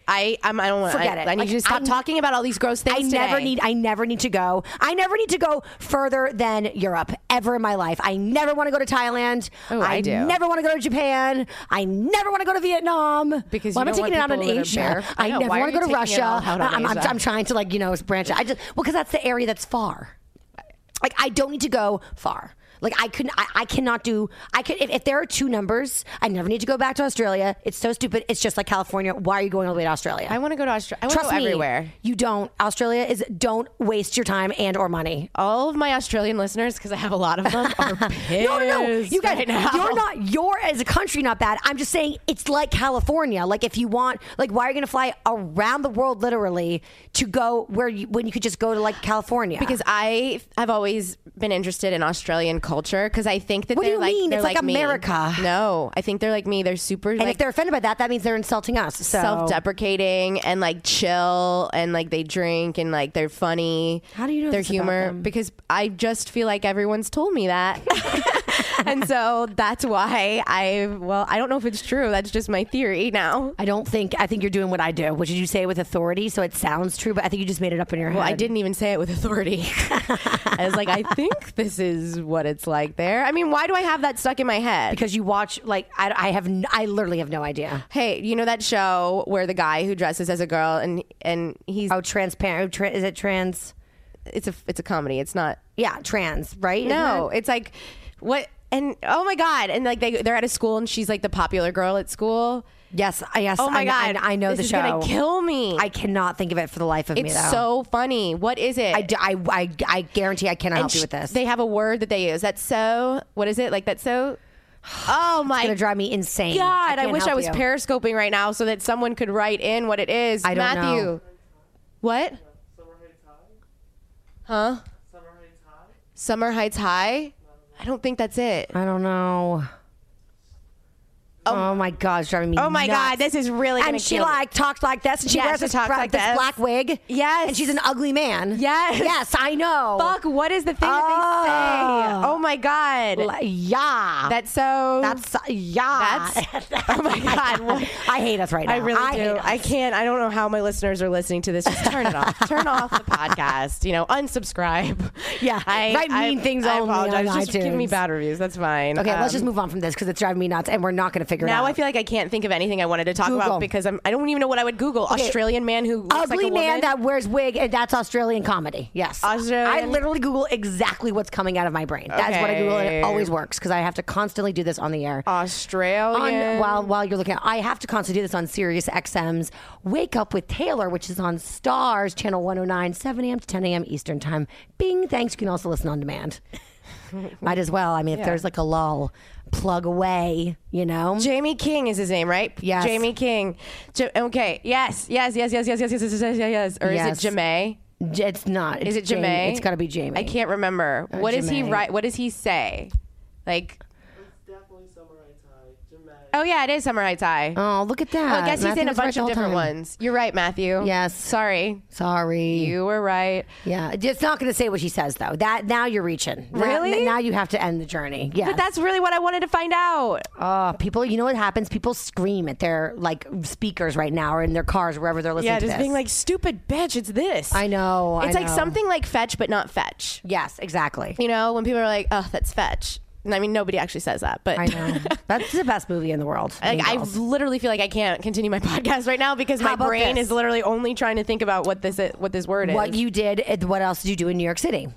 Speaker 3: I I'm, I don't want.
Speaker 4: Forget
Speaker 3: I,
Speaker 4: it.
Speaker 3: I need
Speaker 4: Like,
Speaker 3: you to stop
Speaker 4: I-
Speaker 3: talking about all these gross things.
Speaker 4: I never
Speaker 3: today.
Speaker 4: need. I never need to go. I never need to go further than Europe ever in my life. I never want to go to Thailand.
Speaker 3: Oh, I do.
Speaker 4: Never want to go to Japan. I never want to go to Vietnam.
Speaker 3: Because
Speaker 4: well,
Speaker 3: you
Speaker 4: I'm
Speaker 3: don't
Speaker 4: taking it
Speaker 3: want
Speaker 4: out on
Speaker 3: people that are
Speaker 4: Asia.
Speaker 3: bare- I
Speaker 4: I
Speaker 3: know.
Speaker 4: never
Speaker 3: Why
Speaker 4: want
Speaker 3: are
Speaker 4: to go
Speaker 3: you
Speaker 4: to
Speaker 3: taking it all
Speaker 4: Russia.
Speaker 3: out on
Speaker 4: I'm, I'm,
Speaker 3: Asia?
Speaker 4: I'm trying to like you know branch. I just well because that's the area that's far. Like I don't need to go far. Like I couldn't, I, I cannot do. I could if, if there are two numbers. I never need to go back to Australia. It's so stupid. It's just like California. Why are you going all the way to Australia?
Speaker 3: I want to go to Australia. I want to
Speaker 4: Trust
Speaker 3: go
Speaker 4: me,
Speaker 3: everywhere.
Speaker 4: you don't. Australia is don't waste your time and or money.
Speaker 3: All of my Australian listeners, because I have a lot of them, are pissed.
Speaker 4: No, no, no. You guys,
Speaker 3: right now.
Speaker 4: you're not. You're as a country not bad. I'm just saying it's like California. Like if you want, like why are you going to fly around the world literally to go where you when you could just go to like California?
Speaker 3: Because I have always been interested in Australian culture because I think that
Speaker 4: What do
Speaker 3: they're
Speaker 4: you
Speaker 3: like
Speaker 4: mean?
Speaker 3: they're
Speaker 4: It's like
Speaker 3: me.
Speaker 4: America.
Speaker 3: No, I think they're like me. They're super
Speaker 4: and
Speaker 3: like
Speaker 4: if they're offended by that, that means they're insulting us. So
Speaker 3: self-deprecating and like chill and like they drink and like they're funny.
Speaker 4: How do you know
Speaker 3: their
Speaker 4: this about
Speaker 3: humor?
Speaker 4: them?
Speaker 3: Because I just feel like everyone's told me that. And so that's why I well I don't know if it's true. That's just my theory now.
Speaker 4: I don't think. I think you're doing what I do, which is you say it with authority, so it sounds true, but I think you just made it up in your
Speaker 3: Well,
Speaker 4: head.
Speaker 3: I didn't even say it with authority. I was like, I think this is what it's like there. I mean, why do I have that stuck in my head?
Speaker 4: because you watch like I, I have n- I literally have no idea.
Speaker 3: Hey, you know that show where the guy who dresses as a girl and and he's
Speaker 4: Oh, transparent. Tra- is it trans?
Speaker 3: it's a it's a comedy. It's not.
Speaker 4: Yeah, trans. Right? Isn't
Speaker 3: No,
Speaker 4: it?
Speaker 3: it's like what and oh my god, and like they they're at a school and she's like the popular girl at school.
Speaker 4: Yes. I- Yes.
Speaker 3: Oh my
Speaker 4: I,
Speaker 3: god,
Speaker 4: I, I know
Speaker 3: this
Speaker 4: the
Speaker 3: is
Speaker 4: show.
Speaker 3: gonna kill me.
Speaker 4: I cannot think of it for the life of me.
Speaker 3: it's
Speaker 4: Though.
Speaker 3: so funny. What is it?
Speaker 4: I, d- I, I, I guarantee I cannot
Speaker 3: And
Speaker 4: help you
Speaker 3: sh-
Speaker 4: with this.
Speaker 3: They have a word that they use. That's so. What is it? Like that's so. Oh my
Speaker 4: it's gonna drive me insane.
Speaker 3: God, I,
Speaker 4: can't
Speaker 3: wish I
Speaker 4: help
Speaker 3: was
Speaker 4: you.
Speaker 3: periscoping right now so that someone could write in what it is.
Speaker 4: I don't
Speaker 3: Matthew.
Speaker 4: know.
Speaker 3: What? Huh? Summer Heights High? I don't think that's it.
Speaker 4: I don't know. Oh, my God, it's driving me
Speaker 3: Oh my
Speaker 4: nuts.
Speaker 3: God, this is really gonna
Speaker 4: And she
Speaker 3: kill me.
Speaker 4: like talks like this, and she
Speaker 3: Yes,
Speaker 4: wears
Speaker 3: she
Speaker 4: this,
Speaker 3: talks
Speaker 4: bra-
Speaker 3: like
Speaker 4: this
Speaker 3: this.
Speaker 4: black wig.
Speaker 3: Yes.
Speaker 4: and she's an ugly man.
Speaker 3: Yes.
Speaker 4: yes, I know.
Speaker 3: Fuck, what is the thing that they say?
Speaker 4: Oh.
Speaker 3: Oh my God.
Speaker 4: Like, yeah,
Speaker 3: That's so.
Speaker 4: that's yeah.
Speaker 3: That's. Oh my God. What-
Speaker 4: I hate us right now.
Speaker 3: I really
Speaker 4: hate
Speaker 3: do.
Speaker 4: us.
Speaker 3: I can't. I don't know how my listeners are listening to this. Just turn it off. Turn off the podcast. You know, unsubscribe.
Speaker 4: Yeah,
Speaker 3: I,
Speaker 4: write mean
Speaker 3: I,
Speaker 4: things
Speaker 3: I
Speaker 4: only
Speaker 3: apologize.
Speaker 4: on
Speaker 3: Just give me
Speaker 4: iTunes.
Speaker 3: bad reviews. That's fine.
Speaker 4: Okay, let's
Speaker 3: Um,
Speaker 4: just move on from this because it's driving me nuts, and we're not going to figure it out.
Speaker 3: Now I feel like I can't think of anything I wanted to talk
Speaker 4: Google.
Speaker 3: about because I'm. I don't even know what I would Google.
Speaker 4: Okay.
Speaker 3: Australian man who looks
Speaker 4: ugly
Speaker 3: like a
Speaker 4: man
Speaker 3: woman.
Speaker 4: that wears wig, and that's Australian comedy. Yes,
Speaker 3: Australian-
Speaker 4: I literally Google exactly what's coming out of my brain. That's what I Google, and it
Speaker 3: Okay.
Speaker 4: always works because I have to constantly do this on the air.
Speaker 3: Australian.
Speaker 4: On, while while you're looking at, I have to constantly do this on Sirius X M's Wake Up with Taylor, which is on Stars channel one oh nine, seven a.m. to ten a.m. Eastern time. Bing, thanks. You can also listen on demand. Might as well. I mean, if there's like a lull, plug away. You know,
Speaker 3: Jamie King is his name, right?
Speaker 4: Yes.
Speaker 3: Jamie King. Ja- okay. Yes. Yes. Yes. Yes. Yes. Yes. Yes. Yes. Yes. Yes. yes. Or
Speaker 4: Yes.
Speaker 3: is it Jamae?
Speaker 4: it's not. It's
Speaker 3: Is it
Speaker 4: Jamie.
Speaker 3: Jamae?
Speaker 4: It's got to be Jamie.
Speaker 3: I can't remember.
Speaker 4: Uh,
Speaker 3: What does he
Speaker 4: Jamae.
Speaker 3: write? What does he say? Like,
Speaker 5: Definitely Summer Heights High. Jamae.
Speaker 3: oh yeah, it is Summer Heights High.
Speaker 4: Oh, look at that.
Speaker 3: Well, I guess he's
Speaker 4: Matthew
Speaker 3: in a
Speaker 4: was right
Speaker 3: bunch
Speaker 4: the
Speaker 3: of
Speaker 4: whole
Speaker 3: different
Speaker 4: time.
Speaker 3: ones. You're right, Matthew.
Speaker 4: Yes.
Speaker 3: Sorry.
Speaker 4: Sorry.
Speaker 3: You were right.
Speaker 4: Yeah, it's not going to say what she says though. That now you're reaching. Now-
Speaker 3: Really?
Speaker 4: Now, you have to end the journey. Yeah.
Speaker 3: But that's really what I wanted to find out.
Speaker 4: Oh, people, you know what happens? People scream at their like speakers right now or in their cars, wherever they're listening
Speaker 3: Yeah,
Speaker 4: to
Speaker 3: just
Speaker 4: this.
Speaker 3: being like, stupid bitch, it's this.
Speaker 4: I know.
Speaker 3: It's
Speaker 4: I
Speaker 3: like
Speaker 4: know.
Speaker 3: something like fetch, but not fetch.
Speaker 4: Yes, exactly.
Speaker 3: You know, when people are like, oh, that's fetch. And I mean, nobody actually says that, but
Speaker 4: I know. That's the best movie in the world.
Speaker 3: Like,
Speaker 4: Mean
Speaker 3: I
Speaker 4: Girls.
Speaker 3: literally feel like I can't continue my podcast right now because
Speaker 4: How
Speaker 3: my
Speaker 4: about
Speaker 3: brain
Speaker 4: this?
Speaker 3: is literally only trying to think about what this what this word
Speaker 4: What
Speaker 3: is.
Speaker 4: you did, and what else did you do in New York City?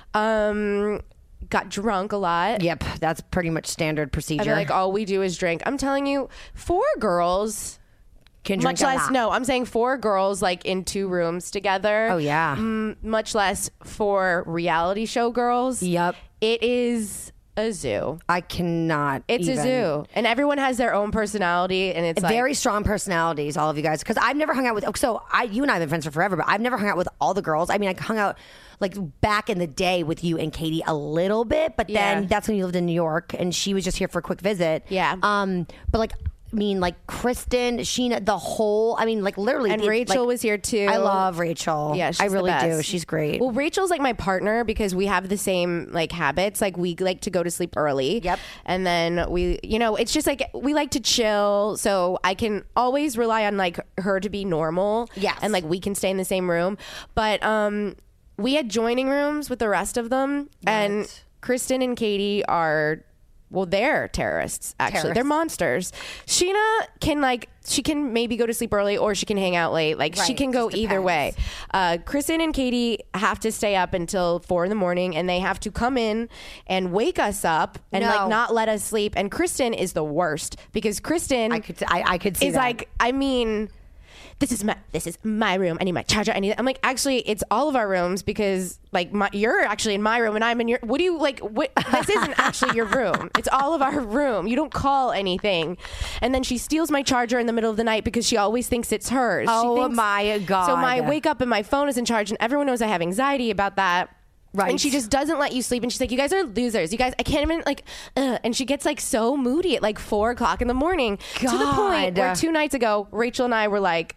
Speaker 3: um, got drunk a lot.
Speaker 4: Yep, that's pretty much standard
Speaker 3: I
Speaker 4: procedure.
Speaker 3: feel like all we do is drink. I'm telling you, four girls.
Speaker 4: Can drink
Speaker 3: Much
Speaker 4: a
Speaker 3: less,
Speaker 4: lot.
Speaker 3: no, I'm saying four girls like in two rooms together.
Speaker 4: Oh, yeah.
Speaker 3: Mm, much less four reality show girls.
Speaker 4: Yep.
Speaker 3: It is a zoo.
Speaker 4: I cannot.
Speaker 3: It's
Speaker 4: even.
Speaker 3: a zoo. And everyone has their own personality. And it's like,
Speaker 4: Very strong personalities, all of you guys. Because I've never hung out with. So I, you and I have been friends for forever, but I've never hung out with all the girls. I mean, I hung out like back in the day with you and Katie a little bit, but then
Speaker 3: Yeah.
Speaker 4: that's when you lived in New York, and she was just here for a quick visit.
Speaker 3: Yeah.
Speaker 4: Um, but like. mean, like Kristen, Sheena, the whole. I mean, like literally.
Speaker 3: And
Speaker 4: the,
Speaker 3: Rachel
Speaker 4: like,
Speaker 3: was here too.
Speaker 4: I love Rachel.
Speaker 3: Yeah, she's
Speaker 4: I
Speaker 3: the
Speaker 4: really do.
Speaker 3: best.
Speaker 4: She's great.
Speaker 3: Well, Rachel's like my partner because we have the same like habits. Like we like to go to sleep early.
Speaker 4: Yep.
Speaker 3: And then we, you know, it's just like we like to chill. So I can always rely on like her to be normal.
Speaker 4: Yes.
Speaker 3: And like we can stay in the same room. But um, we had joining rooms with the rest of them, and Kristen and Katie are. Well, they're terrorists, actually.
Speaker 4: Terrorists.
Speaker 3: They're monsters. Sheena can, like, she can maybe go to sleep early or she can hang out late. Like, she
Speaker 4: Right,
Speaker 3: can go
Speaker 4: just
Speaker 3: either way.
Speaker 4: depends.
Speaker 3: Uh, Kristen and Katie have to stay up until four in the morning, and they have to come in and wake us up and,
Speaker 4: No.
Speaker 3: like, not let us sleep. And Kristen is the worst because Kristen
Speaker 4: I could, I, I could see
Speaker 3: is
Speaker 4: that.
Speaker 3: like, I mean... This is my this is my room. I need my charger. I need. I'm like, actually, it's all of our rooms because like my, you're actually in my room and I'm in your. What do you like? What this isn't actually your room. It's all of our room. You don't call anything. And then she steals my charger in the middle of the night because she always thinks it's hers. She
Speaker 4: Oh,
Speaker 3: thinks-
Speaker 4: my God.
Speaker 3: So my wake up and my phone is in charge, and everyone knows I have anxiety about that.
Speaker 4: Right.
Speaker 3: And she just doesn't let you sleep. And she's like, you guys are losers. You guys, I can't even, like, uh, and she gets, like, so moody at, like, four o'clock in the morning. To the point
Speaker 4: God.
Speaker 3: where two nights ago, Rachel and I were like,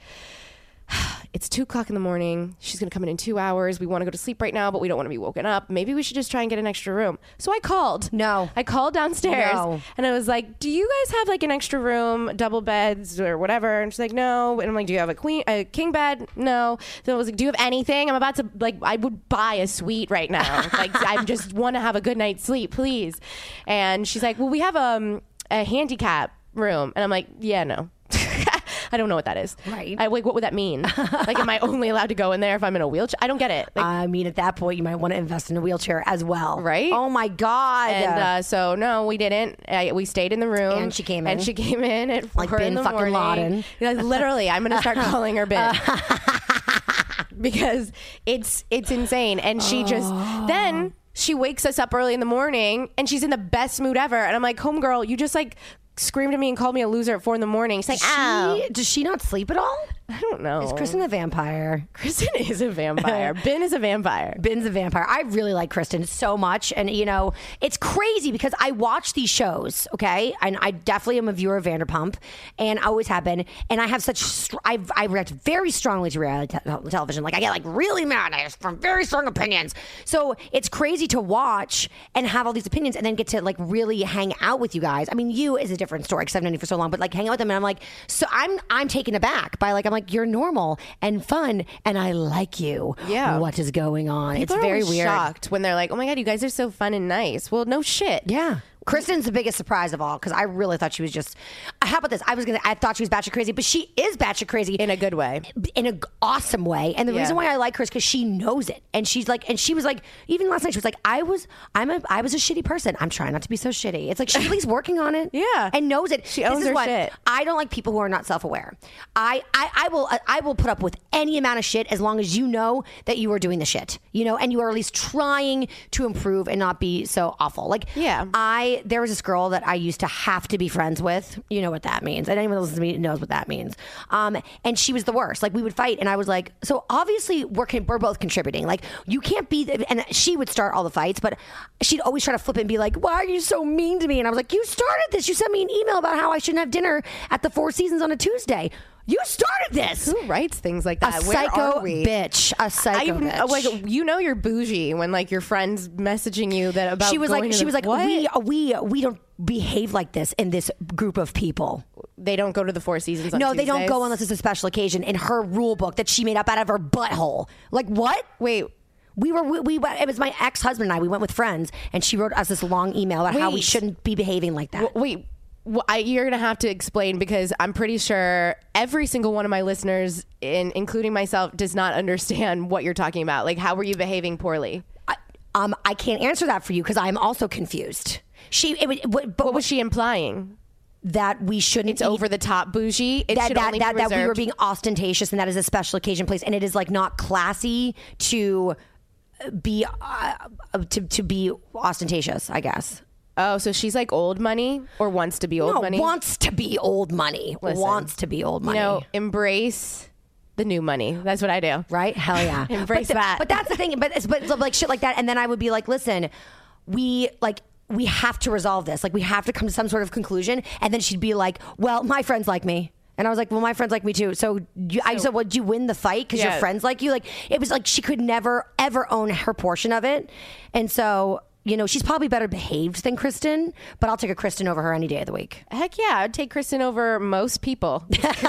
Speaker 3: it's two o'clock in the morning. She's going to come in in two hours. We want to go to sleep right now, but we don't want to be woken up. Maybe we should just try and get an extra room. So I called.
Speaker 4: No.
Speaker 3: I called downstairs.
Speaker 4: No.
Speaker 3: And I was like, do you guys have, like, an extra room, double beds or whatever? And she's like, no. And I'm like, do you have a queen, a king bed? No. So I was like, do you have anything? I'm about to, like, I would buy a suite right now. Like, I just want to have a good night's sleep, please. And she's like, well, we have um, a handicap room. And I'm like, yeah, no. I don't know what that is.
Speaker 4: Right.
Speaker 3: I like, what would that mean? Like, am I only allowed to go in there if I'm in a wheelchair? I don't get it. Like,
Speaker 4: I mean, at that point, you might want to invest in a wheelchair as well.
Speaker 3: Right?
Speaker 4: Oh, my God.
Speaker 3: and uh, so no, we didn't. I, we stayed in the room,
Speaker 4: And she came in.
Speaker 3: And she came in at
Speaker 4: Like
Speaker 3: four in
Speaker 4: Bin
Speaker 3: the
Speaker 4: fucking
Speaker 3: morning.
Speaker 4: Laden.
Speaker 3: Yeah, literally, I'm gonna start calling her Bin because it's it's insane. And she just then she wakes us up early in the morning, and she's in the best mood ever. And I'm like, homegirl, you just like screamed at me and called me a loser at four in the morning. She's like, oh,
Speaker 4: She, does she not sleep at all?
Speaker 3: I don't know.
Speaker 4: Is Kristen a vampire?
Speaker 3: Kristen is a vampire. Ben is a vampire.
Speaker 4: Ben's a vampire. I really like Kristen so much. And, you know, it's crazy because I watch these shows, okay? And I definitely am a viewer of Vanderpump, and I always have been. And I have such, str- I, I react very strongly to reality te- television. Like, I get, like, really mad. I have from very strong opinions. So it's crazy to watch and have all these opinions and then get to, like, really hang out with you guys. I mean, you is a different story because I've known you for so long, but, like, hang out with them. And I'm like, so I'm, I'm taken aback by, like, I'm like, you're normal and fun, and I like you.
Speaker 3: Yeah.
Speaker 4: What is going on?
Speaker 3: People
Speaker 4: it's
Speaker 3: are
Speaker 4: very
Speaker 3: always
Speaker 4: weird.
Speaker 3: shocked when they're like, oh my God, you guys are so fun and nice. Well, no shit.
Speaker 4: Yeah. Kristen's the biggest surprise of all because I really thought she was just. How about this? I was gonna. I thought she was batshit crazy, but she is batshit crazy
Speaker 3: In a good way.
Speaker 4: in an awesome way. And the
Speaker 3: Yeah.
Speaker 4: reason why I like her is because she knows it, and she's like, and she was like, even last night she was like, I was, I'm a, I was a shitty person. I'm trying not to be so shitty. It's like she's at least working on it.
Speaker 3: Yeah.
Speaker 4: and knows it.
Speaker 3: She
Speaker 4: This
Speaker 3: owns
Speaker 4: is
Speaker 3: her
Speaker 4: what,
Speaker 3: shit.
Speaker 4: I don't like people who are not self-aware. I, I, I will, I will put up with any amount of shit as long as you know that you are doing the shit, you know, and you are at least trying to improve and not be so awful. Like,
Speaker 3: Yeah.
Speaker 4: I there was this girl that I used to have to be friends with. You know what that means. And anyone that listens to me knows what that means. Um, and she was the worst. Like, we would fight, and I was like, so obviously we're con- we're both contributing. Like, you can't be. The, and she would start all the fights, but she'd always try to flip it and be like, "Why are you so mean to me?" And I was like, "You started this. You sent me an email about how I shouldn't have dinner at the Four Seasons on a Tuesday. You started this."
Speaker 3: Who writes things like
Speaker 4: A
Speaker 3: that? Where
Speaker 4: psycho
Speaker 3: are we?
Speaker 4: bitch. A psycho
Speaker 3: I,
Speaker 4: bitch.
Speaker 3: like, you know you're bougie when like your friend's messaging you that about
Speaker 4: she was
Speaker 3: going
Speaker 4: like,
Speaker 3: to
Speaker 4: she
Speaker 3: the-
Speaker 4: was like,
Speaker 3: what?
Speaker 4: we we we don't behave like this in this group of people.
Speaker 3: They don't go to the Four Seasons on
Speaker 4: No, they don't
Speaker 3: Tuesdays?
Speaker 4: go unless it's a special occasion in her rule book that she made up out of her butthole. Like, what?
Speaker 3: Wait.
Speaker 4: We were, we, we it was my ex-husband and I. We went with friends, and she wrote us this long email about how we
Speaker 3: Wait.
Speaker 4: shouldn't be behaving like that.
Speaker 3: W- Wait, well, I, you're gonna have to explain because I'm pretty sure every single one of my listeners, in, including myself, does not understand what you're talking about. Like, how were you behaving poorly?
Speaker 4: I, um, I can't answer that for you because I'm also confused. She, it, would- but
Speaker 3: What was she implying?
Speaker 4: that we shouldn't.
Speaker 3: It's
Speaker 4: eat-
Speaker 3: over the top bougie. It
Speaker 4: that
Speaker 3: should
Speaker 4: that,
Speaker 3: only
Speaker 4: that,
Speaker 3: be
Speaker 4: that we were
Speaker 3: reserved-
Speaker 4: being ostentatious, and that is a special occasion place, and it is like not classy to be uh, to to be ostentatious, I guess.
Speaker 3: Oh, so she's like old money or wants to be old
Speaker 4: no,
Speaker 3: money?
Speaker 4: wants to be old money.
Speaker 3: Listen,
Speaker 4: wants to be old money.
Speaker 3: You know, embrace the new money. That's what I do.
Speaker 4: Right? Hell yeah.
Speaker 3: Embrace
Speaker 4: but the-
Speaker 3: that.
Speaker 4: But that's the thing. But, it's, but like shit like that. And then I would be like, listen, we like, we have to resolve this. Like, we have to come to some sort of conclusion. And then she'd be like, well, my friends like me. And I was like, well, my friends like me too. So, you, I said, well, did you win the fight because
Speaker 3: Yeah.
Speaker 4: your friends like you? Like, it was like she could never, ever own her portion of it. And so, you know, she's probably better behaved than Kristen, but I'll take a Kristen over her any day of the week.
Speaker 3: Heck yeah, I'd take Kristen over most people.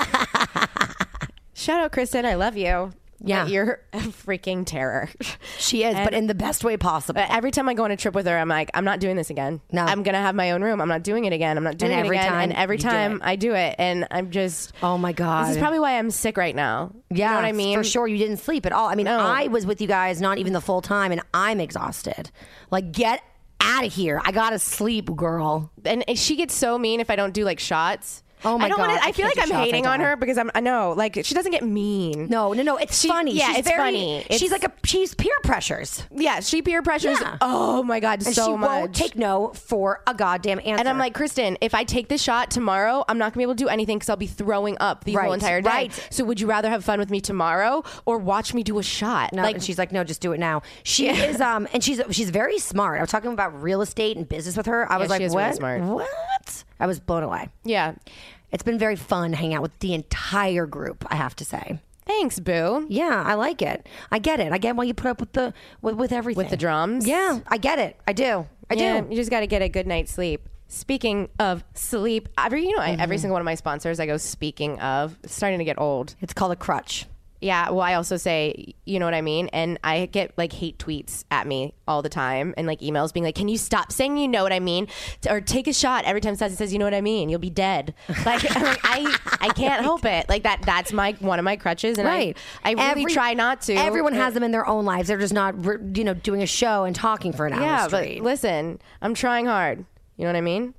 Speaker 3: Shout out, Kristen. I love you.
Speaker 4: Yeah.
Speaker 3: But you're a freaking terror.
Speaker 4: She is, but in the best way possible.
Speaker 3: But every time I go on a trip with her, I'm like, I'm not doing this again.
Speaker 4: No.
Speaker 3: I'm going to have my own room. I'm not doing it again. I'm not doing
Speaker 4: And
Speaker 3: it
Speaker 4: every
Speaker 3: again.
Speaker 4: time
Speaker 3: and every
Speaker 4: you do
Speaker 3: time
Speaker 4: it.
Speaker 3: I do it. And I'm just.
Speaker 4: Oh my God.
Speaker 3: This is probably why I'm sick right now.
Speaker 4: Yeah,
Speaker 3: You know what I mean?
Speaker 4: For sure, you didn't sleep at all. I mean,
Speaker 3: No.
Speaker 4: I was with you guys not even the full time, and I'm exhausted. Like, get out of here. I gotta sleep, girl.
Speaker 3: And she gets so mean if I don't do like shots.
Speaker 4: Oh my
Speaker 3: I don't
Speaker 4: God,
Speaker 3: Wanna, I,
Speaker 4: I
Speaker 3: feel
Speaker 4: can't
Speaker 3: like
Speaker 4: do
Speaker 3: I'm
Speaker 4: shots,
Speaker 3: hating
Speaker 4: I
Speaker 3: on
Speaker 4: die.
Speaker 3: her because I'm. I know, like she doesn't get mean.
Speaker 4: No, no, no. It's
Speaker 3: She-
Speaker 4: funny.
Speaker 3: yeah,
Speaker 4: she's
Speaker 3: it's
Speaker 4: very,
Speaker 3: funny. It's-
Speaker 4: she's like a she's peer pressures,
Speaker 3: Yeah, she peer pressures.
Speaker 4: Yeah.
Speaker 3: Oh my God,
Speaker 4: and
Speaker 3: so
Speaker 4: she
Speaker 3: much.
Speaker 4: won't take no for a goddamn answer.
Speaker 3: And I'm like, Kristen, if I take this shot tomorrow, I'm not gonna be able to do anything because I'll be throwing up the
Speaker 4: Right,
Speaker 3: whole entire day.
Speaker 4: right.
Speaker 3: So would you rather have fun with me tomorrow or watch me do a shot?
Speaker 4: no,
Speaker 3: like,
Speaker 4: and she's like, no, just do it now. She is, um, and she's she's very smart. I was talking about real estate and business with her. I was
Speaker 3: Yeah,
Speaker 4: like,
Speaker 3: she is
Speaker 4: what?
Speaker 3: really smart.
Speaker 4: What? I was blown away.
Speaker 3: yeah.
Speaker 4: It's been very fun hanging out with the entire group. I have to say.
Speaker 3: Thanks, boo.
Speaker 4: Yeah, I like it. I get it. I get why you put up with the with, with everything.
Speaker 3: With the drums?
Speaker 4: Yeah, I get it. I do. I
Speaker 3: Yeah,
Speaker 4: do.
Speaker 3: you just got to get a good night's sleep. Speaking of sleep, every you know, I,
Speaker 4: Mm-hmm.
Speaker 3: every single one of my sponsors, I go speaking of. It's starting to get old.
Speaker 4: It's called a crutch.
Speaker 3: Yeah, well, I also say, you know what I mean? And I get like hate tweets at me all the time and like emails being like, can you stop saying you know what I mean? T- Or take a shot every time Sassy says, you know what I mean? You'll be dead. Like, I'm like, I I can't help it. Like that that's my one of my crutches. And
Speaker 4: Right.
Speaker 3: I, I really
Speaker 4: Every-
Speaker 3: try not to.
Speaker 4: Everyone has them in their own lives. They're just not, re- you know, doing a show and talking for an hour
Speaker 3: Yeah, but
Speaker 4: straight.
Speaker 3: listen, I'm trying hard. You know what I mean?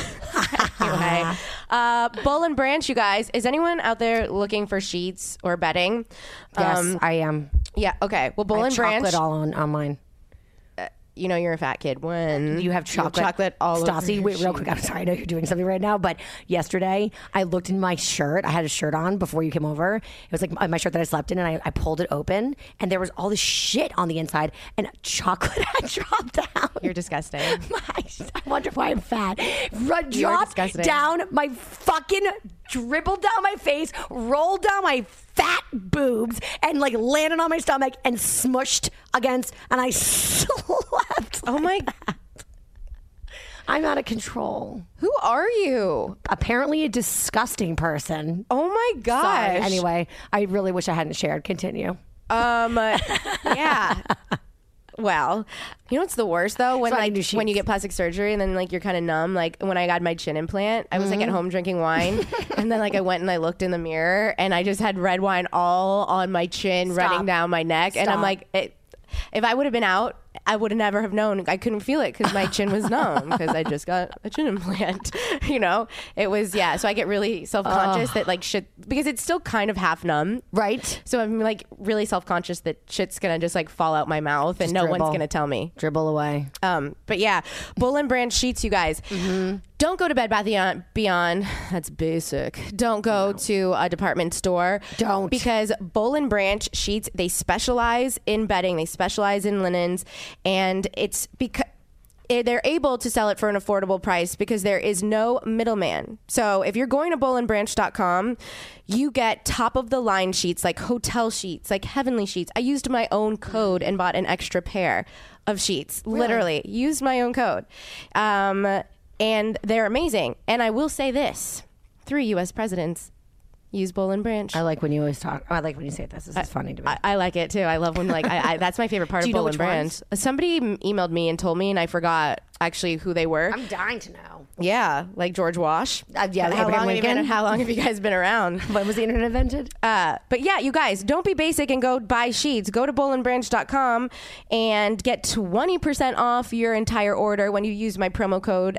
Speaker 3: Anyway, uh, Bull and Branch, you guys. Is anyone out there looking for sheets or bedding?
Speaker 4: yes,
Speaker 3: Um,
Speaker 4: I am.
Speaker 3: yeah. Okay. Well, Bull
Speaker 4: I have
Speaker 3: and Branch.
Speaker 4: chocolate all on, on mine.
Speaker 3: You know you're a fat kid when
Speaker 4: You have chocolate.
Speaker 3: chocolate all over
Speaker 4: Stassi,
Speaker 3: your
Speaker 4: wait, real
Speaker 3: sheet.
Speaker 4: quick. I'm sorry. I know you're doing something right now, but yesterday I looked in my shirt. I had a shirt on before you came over. It was like my my shirt that I slept in, and I, I pulled it open, and there was all this shit on the inside, and chocolate had dropped down.
Speaker 3: You're disgusting.
Speaker 4: My, I wonder why I'm fat. R-
Speaker 3: You're
Speaker 4: dropped
Speaker 3: disgusting.
Speaker 4: down my fucking, dribbled down my face, rolled down my fat boobs, and like landed on my stomach and smushed against, and I slept.
Speaker 3: Oh my!
Speaker 4: I'm out of control.
Speaker 3: Who are you?
Speaker 4: Apparently a disgusting person.
Speaker 3: Oh my gosh!
Speaker 4: Sorry. Anyway, I really wish I hadn't shared. Continue.
Speaker 3: Um. uh, yeah. Well, you know what's the worst though? When
Speaker 4: So I
Speaker 3: like
Speaker 4: can do
Speaker 3: when you
Speaker 4: sheets.
Speaker 3: get plastic surgery and then like you're kind of numb. Like when I got my chin implant, I was like at
Speaker 4: Mm-hmm.
Speaker 3: home drinking wine, and then like I went and I looked in the mirror and I just had red wine all on my chin,
Speaker 4: Stop.
Speaker 3: running down my neck, and I'm
Speaker 4: Stop.
Speaker 3: like, it, if I would have been out, I would have never have known. I couldn't feel it because my chin was numb because I just got a chin implant. You know, it was yeah. So I get really self conscious that like shit because it's still kind of half numb.
Speaker 4: Right?
Speaker 3: So I'm like really self conscious that shit's gonna just like fall out my mouth and
Speaker 4: Just
Speaker 3: no
Speaker 4: dribble.
Speaker 3: one's gonna tell me.
Speaker 4: Dribble away.
Speaker 3: Um, but yeah, Bull and Branch sheets, you guys. Don't go to Bed Bath Beyond- Beyond. That's basic. Don't go to a department store.
Speaker 4: Don't.
Speaker 3: Because Bull and Branch sheets, they specialize in bedding. They specialize in linens, and it's because they're able to sell it for an affordable price because there is no middleman. So if you're going to bull and branch dot com, you get top of the line sheets like hotel sheets, like heavenly sheets. I used my own code and bought an extra pair of sheets. Literally used my own code. Um, and they're amazing. And I will say this, three U S presidents use Bull and Branch.
Speaker 4: I like when you always talk. I like when you say this. This is funny to me.
Speaker 3: I, I like it too. I love when like I, I that's my favorite part
Speaker 4: Do
Speaker 3: of
Speaker 4: you know
Speaker 3: Bull and
Speaker 4: which
Speaker 3: Branch.
Speaker 4: ones?
Speaker 3: Somebody m- emailed me and told me, and I forgot actually who they were.
Speaker 4: I'm dying to know.
Speaker 3: Yeah, like George Wash.
Speaker 4: Uh, yeah,
Speaker 3: how
Speaker 4: Abraham
Speaker 3: long, have you been,
Speaker 4: Lincoln.
Speaker 3: how long have you guys been around?
Speaker 4: When was the internet invented?
Speaker 3: Uh, but yeah, you guys, don't be basic and go buy sheets. Go to bull and branch dot com and get twenty percent off your entire order when you use my promo code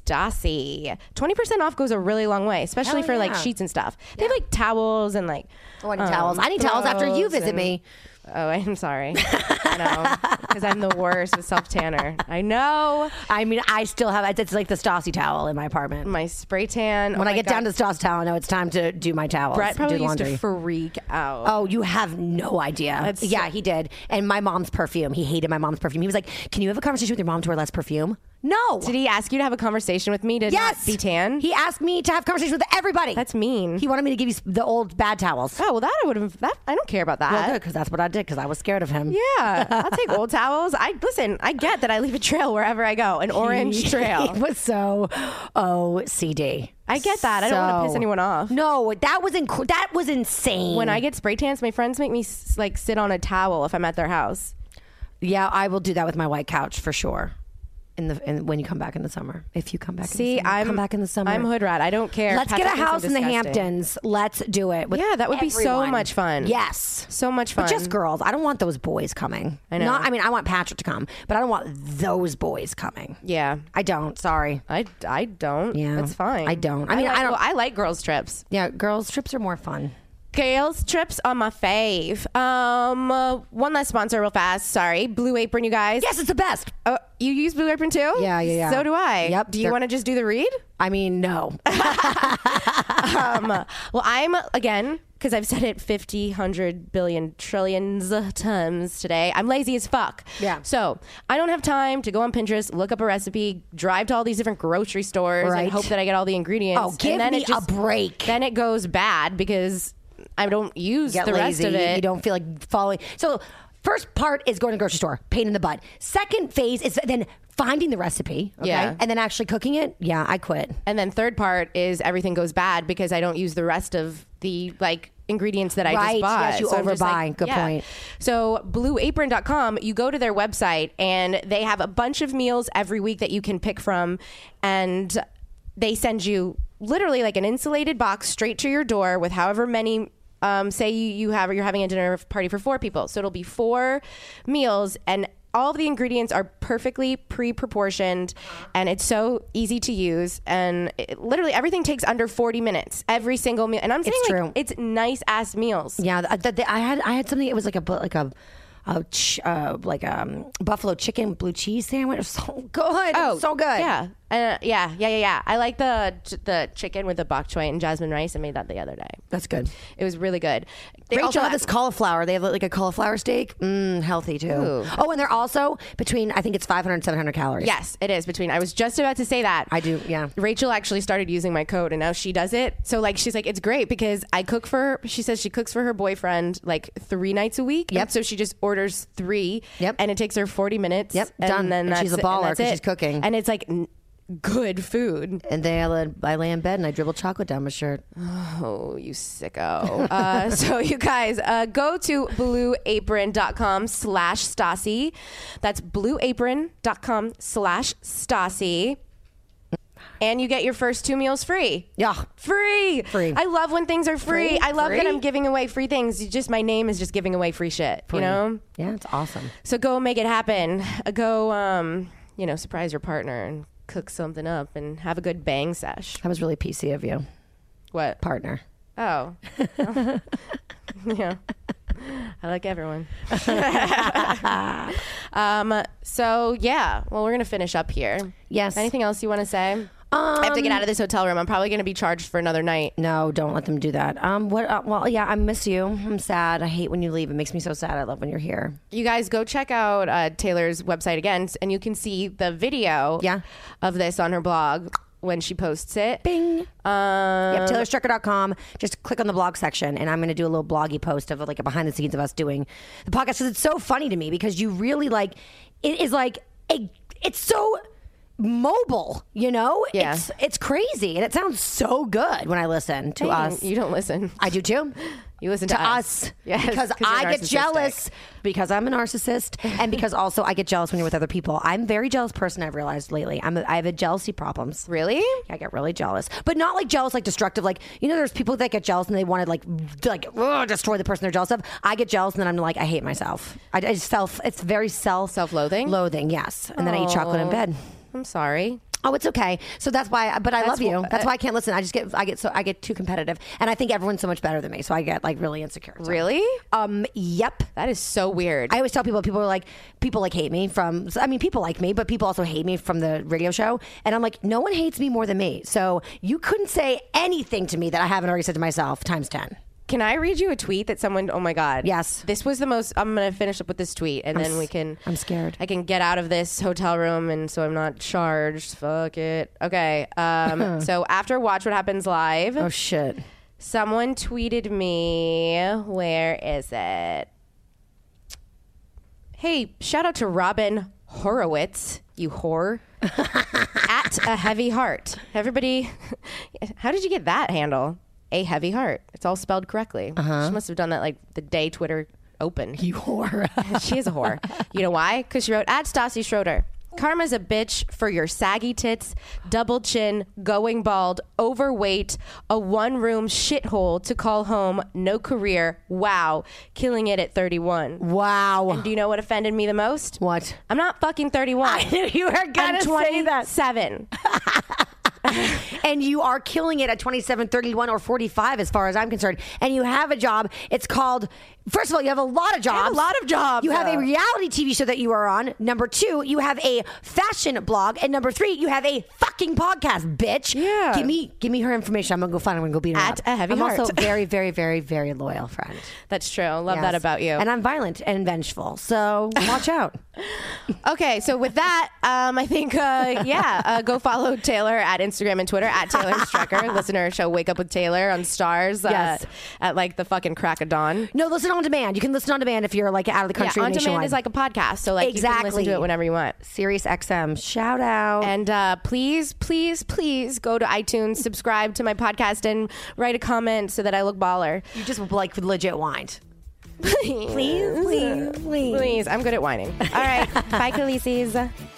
Speaker 3: Stassi. twenty percent off goes a really long way, especially
Speaker 4: Hell
Speaker 3: for like
Speaker 4: yeah.
Speaker 3: sheets and stuff. They have like towels and like
Speaker 4: Oh, I need
Speaker 3: um,
Speaker 4: towels. I need towels after you
Speaker 3: clothes
Speaker 4: visit
Speaker 3: and-
Speaker 4: me.
Speaker 3: Oh, I'm sorry. I know, because I'm the worst with self tanner. I know.
Speaker 4: I mean, I still have. It's like the Stassi towel in my apartment.
Speaker 3: My spray tan.
Speaker 4: when I get down to Stassi towel, I know it's time to do my towels.
Speaker 3: Brett probably
Speaker 4: do
Speaker 3: used
Speaker 4: laundry.
Speaker 3: to freak out.
Speaker 4: Oh, you have no idea.
Speaker 3: That's
Speaker 4: yeah,
Speaker 3: so-
Speaker 4: he did. And my mom's perfume. He hated my mom's perfume. He was like, "Can you have a conversation with your mom to wear less perfume?" No.
Speaker 3: Did he ask you to have a conversation with me to
Speaker 4: Yes.
Speaker 3: not be tan?
Speaker 4: He asked me to have conversations with everybody.
Speaker 3: That's mean.
Speaker 4: He wanted me to give you the old bad towels.
Speaker 3: Oh, well, that I would have. That I don't care about that.
Speaker 4: Well, good, because that's what I did, because I was scared of him.
Speaker 3: Yeah, I'll take old towels. I listen. I get that I leave a trail wherever I go, an orange trail.
Speaker 4: It was so O C D.
Speaker 3: I get that. I don't want to piss anyone off.
Speaker 4: No, that was inc- that was insane.
Speaker 3: When I get spray tans, my friends make me s- like sit on a towel if I'm at their house.
Speaker 4: yeah, I will do that with my white couch for sure. In the in, when you come back in the summer, if you come back,
Speaker 3: See,
Speaker 4: in the summer,
Speaker 3: I'm
Speaker 4: come back in the summer.
Speaker 3: I'm hood rat. I don't care.
Speaker 4: Let's
Speaker 3: Patrick
Speaker 4: get a
Speaker 3: thinks I'm
Speaker 4: house in the
Speaker 3: disgusting.
Speaker 4: Hamptons. Let's do it. With
Speaker 3: Yeah, that would be so
Speaker 4: everyone.
Speaker 3: much fun.
Speaker 4: Yes,
Speaker 3: So much fun.
Speaker 4: but just girls. I don't want those boys coming.
Speaker 3: I know.
Speaker 4: Not, I mean, I want Patrick to come, but I don't want those boys coming.
Speaker 3: Yeah.
Speaker 4: I don't. Sorry.
Speaker 3: I, I don't.
Speaker 4: Yeah,
Speaker 3: That's fine.
Speaker 4: I don't. I mean,
Speaker 3: like,
Speaker 4: I don't-
Speaker 3: well, I like girls' trips.
Speaker 4: Yeah, girls trips are more fun.
Speaker 3: Girls' trips are my fave. Um, uh, one last sponsor, real fast. Sorry, Blue Apron, you guys.
Speaker 4: Yes, it's the best.
Speaker 3: Oh, you use Blue Apron too?
Speaker 4: Yeah, yeah, yeah.
Speaker 3: So do I.
Speaker 4: Yep,
Speaker 3: Do you
Speaker 4: they're-
Speaker 3: want to just do the read?
Speaker 4: I mean, no.
Speaker 3: um, well, I'm again because I've said it fifty, hundred, billion, trillions of times today. I'm lazy as fuck.
Speaker 4: Yeah.
Speaker 3: So I don't have time to go on Pinterest, look up a recipe, drive to all these different grocery stores,
Speaker 4: Right.
Speaker 3: and hope that I get all the ingredients.
Speaker 4: Oh, give
Speaker 3: and then
Speaker 4: me
Speaker 3: it just,
Speaker 4: a break.
Speaker 3: Then it goes bad because I don't use
Speaker 4: Get
Speaker 3: the
Speaker 4: lazy.
Speaker 3: rest of it.
Speaker 4: You don't feel like following. So, first part is going to the grocery store, pain in the butt. Second phase is then finding the recipe, okay?
Speaker 3: Yeah.
Speaker 4: And then actually cooking it. Yeah, I quit.
Speaker 3: And then third part is everything goes bad because I don't use the rest of the like ingredients that I
Speaker 4: Right.
Speaker 3: just bought.
Speaker 4: Yes, you
Speaker 3: I'm just
Speaker 4: overbuy. Good point.
Speaker 3: So blue apron dot com, you go to their website and they have a bunch of meals every week that you can pick from, and they send you literally like an insulated box straight to your door with however many um, say you, you have you're having a dinner party for four people. So it'll be four meals, and all of the ingredients are perfectly pre-proportioned, and it's so easy to use. And it, literally everything takes under forty minutes every single meal. And I'm saying
Speaker 4: It's
Speaker 3: like,
Speaker 4: true.
Speaker 3: it's nice ass meals.
Speaker 4: Yeah, th- th- th- I had I had something. It was like a bu- like a. A ch- uh, like a um, buffalo chicken blue cheese sandwich. It was so good. Oh, so good.
Speaker 3: Yeah, uh, yeah, yeah, yeah, yeah. I like the the chicken with the bok choy and jasmine rice. I made that the other day.
Speaker 4: That's good.
Speaker 3: It was really good. They
Speaker 4: Rachel
Speaker 3: also
Speaker 4: had this cauliflower. They have like a cauliflower steak. Mm, healthy too.
Speaker 3: Ooh.
Speaker 4: Oh, and they're also between, I think it's five hundred and seven hundred calories.
Speaker 3: Yes, it is between. I was just about to say that.
Speaker 4: I do, yeah.
Speaker 3: Rachel actually started using my code, and now she does it. So like, she's like, it's great because I cook for her. She says she cooks for her boyfriend like three nights a week.
Speaker 4: Yep.
Speaker 3: And so she just orders three.
Speaker 4: Yep.
Speaker 3: And it takes her forty minutes.
Speaker 4: Yep,
Speaker 3: And
Speaker 4: done.
Speaker 3: then
Speaker 4: And
Speaker 3: that's
Speaker 4: she's a
Speaker 3: it, and
Speaker 4: baller
Speaker 3: that's
Speaker 4: 'cause
Speaker 3: it.
Speaker 4: she's cooking.
Speaker 3: And it's like n- good food.
Speaker 4: And then I lay, I lay in bed and I dribble chocolate down my shirt.
Speaker 3: Oh, you sicko. uh, so you guys, uh, go to blue apron dot com slash Stassi. That's blue apron dot com slash Stassi. And you get your first two meals free.
Speaker 4: Yeah.
Speaker 3: Free.
Speaker 4: Free.
Speaker 3: I love when things are free.
Speaker 4: Free?
Speaker 3: I love
Speaker 4: Free?
Speaker 3: that I'm giving away free things. You just my name is just giving away free shit. You know?
Speaker 4: Yeah, it's awesome.
Speaker 3: So go make it happen. Uh, Go um, you know, surprise your partner and cook something up and have a good bang sesh.
Speaker 4: That was really P C of you,
Speaker 3: What?
Speaker 4: partner.
Speaker 3: Oh. Yeah. I like everyone. um, so yeah, well, we're going to finish up here.
Speaker 4: Yes.
Speaker 3: Anything else you want to say? I have to get
Speaker 4: Um,
Speaker 3: out of this hotel room. I'm probably going to be charged for another night.
Speaker 4: No, don't let them do that. Um, what? Uh, well, yeah, I miss you. I'm sad. I hate when you leave. It makes me so sad. I love when you're here.
Speaker 3: You guys go check out uh, Taylor's website again, and you can see the video
Speaker 4: Yeah.
Speaker 3: of this on her blog when she posts it.
Speaker 4: Bing.
Speaker 3: Um,
Speaker 4: Yep, taylor strecker dot com. Just click on the blog section, and I'm going to do a little bloggy post of like a behind the scenes of us doing the podcast, because it's so funny to me, because you really like it is like a, it's so mobile, you know?
Speaker 3: Yeah.
Speaker 4: It's it's crazy, and it sounds so good when I listen to
Speaker 3: Hey,
Speaker 4: us.
Speaker 3: You don't listen.
Speaker 4: I do too.
Speaker 3: You listen to,
Speaker 4: to us,
Speaker 3: Yes,
Speaker 4: because
Speaker 3: 'cause you're
Speaker 4: I get
Speaker 3: narcissistic.
Speaker 4: jealous, because I'm a narcissist, and because also I get jealous when you're with other people. I'm a very jealous person. I've realized lately. I'm a, I have a jealousy problems.
Speaker 3: Really?
Speaker 4: I get really jealous, but not like jealous, like destructive. Like, you know, there's people that get jealous and they want to like, like ugh, destroy the person they're jealous of. I get jealous and then I'm like, I hate myself. I, I just self. It's very self
Speaker 3: Self-loathing?
Speaker 4: Loathing, yes. And then I eat chocolate in bed.
Speaker 3: I'm sorry.
Speaker 4: Oh, it's okay. So that's why. But I
Speaker 3: That's
Speaker 4: love you.
Speaker 3: wh-
Speaker 4: That's why I can't listen. I just get. I get so. I get too competitive, and I think everyone's so much better than me. So I get like really insecure. So.
Speaker 3: Really?
Speaker 4: Um. Yep.
Speaker 3: That is so weird.
Speaker 4: I always tell people, people are like, people like hate me from, I mean, people like me, but people also hate me from the radio show. And I'm like, no one hates me more than me. So you couldn't say anything to me that I haven't already said to myself times ten.
Speaker 3: Can I read you a tweet that someone? Oh my god.
Speaker 4: Yes.
Speaker 3: This was the most. I'm gonna finish up with this tweet, and
Speaker 4: I'm
Speaker 3: then we
Speaker 4: s-
Speaker 3: can.
Speaker 4: I'm scared.
Speaker 3: I can get out of this hotel room, and so I'm not charged. Fuck it. Okay. Um. so after Watch What Happens Live,
Speaker 4: Oh shit.
Speaker 3: someone tweeted me. Where is it? Hey, shout out to Robin Horowitz, you whore. At a heavy heart. Everybody, how did you get that handle? A heavy heart. It's all spelled correctly. Uh-huh. She must have done that like the day Twitter opened.
Speaker 4: You whore.
Speaker 3: She is a whore. You know why? Because she wrote, at Stassi Schroeder, karma's a bitch for your saggy tits, double chin, going bald, overweight, a one-room shithole to call home, no career, wow, killing it at thirty-one.
Speaker 4: Wow.
Speaker 3: And do you know what offended me the most?
Speaker 4: What?
Speaker 3: I'm not fucking thirty-one.
Speaker 4: I knew you were gonna
Speaker 3: I'm
Speaker 4: say that.
Speaker 3: twenty-seven.
Speaker 4: And you are killing it at twenty-seven, thirty-one, or forty-five as far as I'm concerned. And you have a job. It's called, first of all, you have a lot of jobs.
Speaker 3: I have a lot of jobs.
Speaker 4: You have a reality T V show that you are on. Number two, you have a fashion blog. And number three, you have a fucking podcast, bitch.
Speaker 3: Yeah.
Speaker 4: Give me give me her information. I'm going to go find her and go beat her
Speaker 3: At
Speaker 4: up.
Speaker 3: a heavy
Speaker 4: I'm
Speaker 3: heart.
Speaker 4: also very, very, very, very loyal friend.
Speaker 3: That's true. Love
Speaker 4: Yes.
Speaker 3: that about you.
Speaker 4: And I'm violent and vengeful. So watch out.
Speaker 3: Okay, so with that, um, I think, uh, yeah, uh, go follow Taylor at Instagram and Twitter at Taylor Strecker. Listen to her show Wake Up with Taylor on Stars uh,
Speaker 4: Yes.
Speaker 3: at like the fucking crack of dawn.
Speaker 4: No, listen on demand. You can listen on demand if you're like out of the country.
Speaker 3: Yeah,
Speaker 4: or
Speaker 3: on demand
Speaker 4: nationwide.
Speaker 3: is like a podcast, so like you can listen
Speaker 4: Exactly.
Speaker 3: to it whenever you want.
Speaker 4: Sirius X M. Shout out.
Speaker 3: And uh, please, please, please go to iTunes, subscribe to my podcast, and write a comment so that I look baller.
Speaker 4: You just like legit whined.
Speaker 3: Please,
Speaker 4: please, please.
Speaker 3: please. I'm good at whining. All right, bye, Khaleesi's.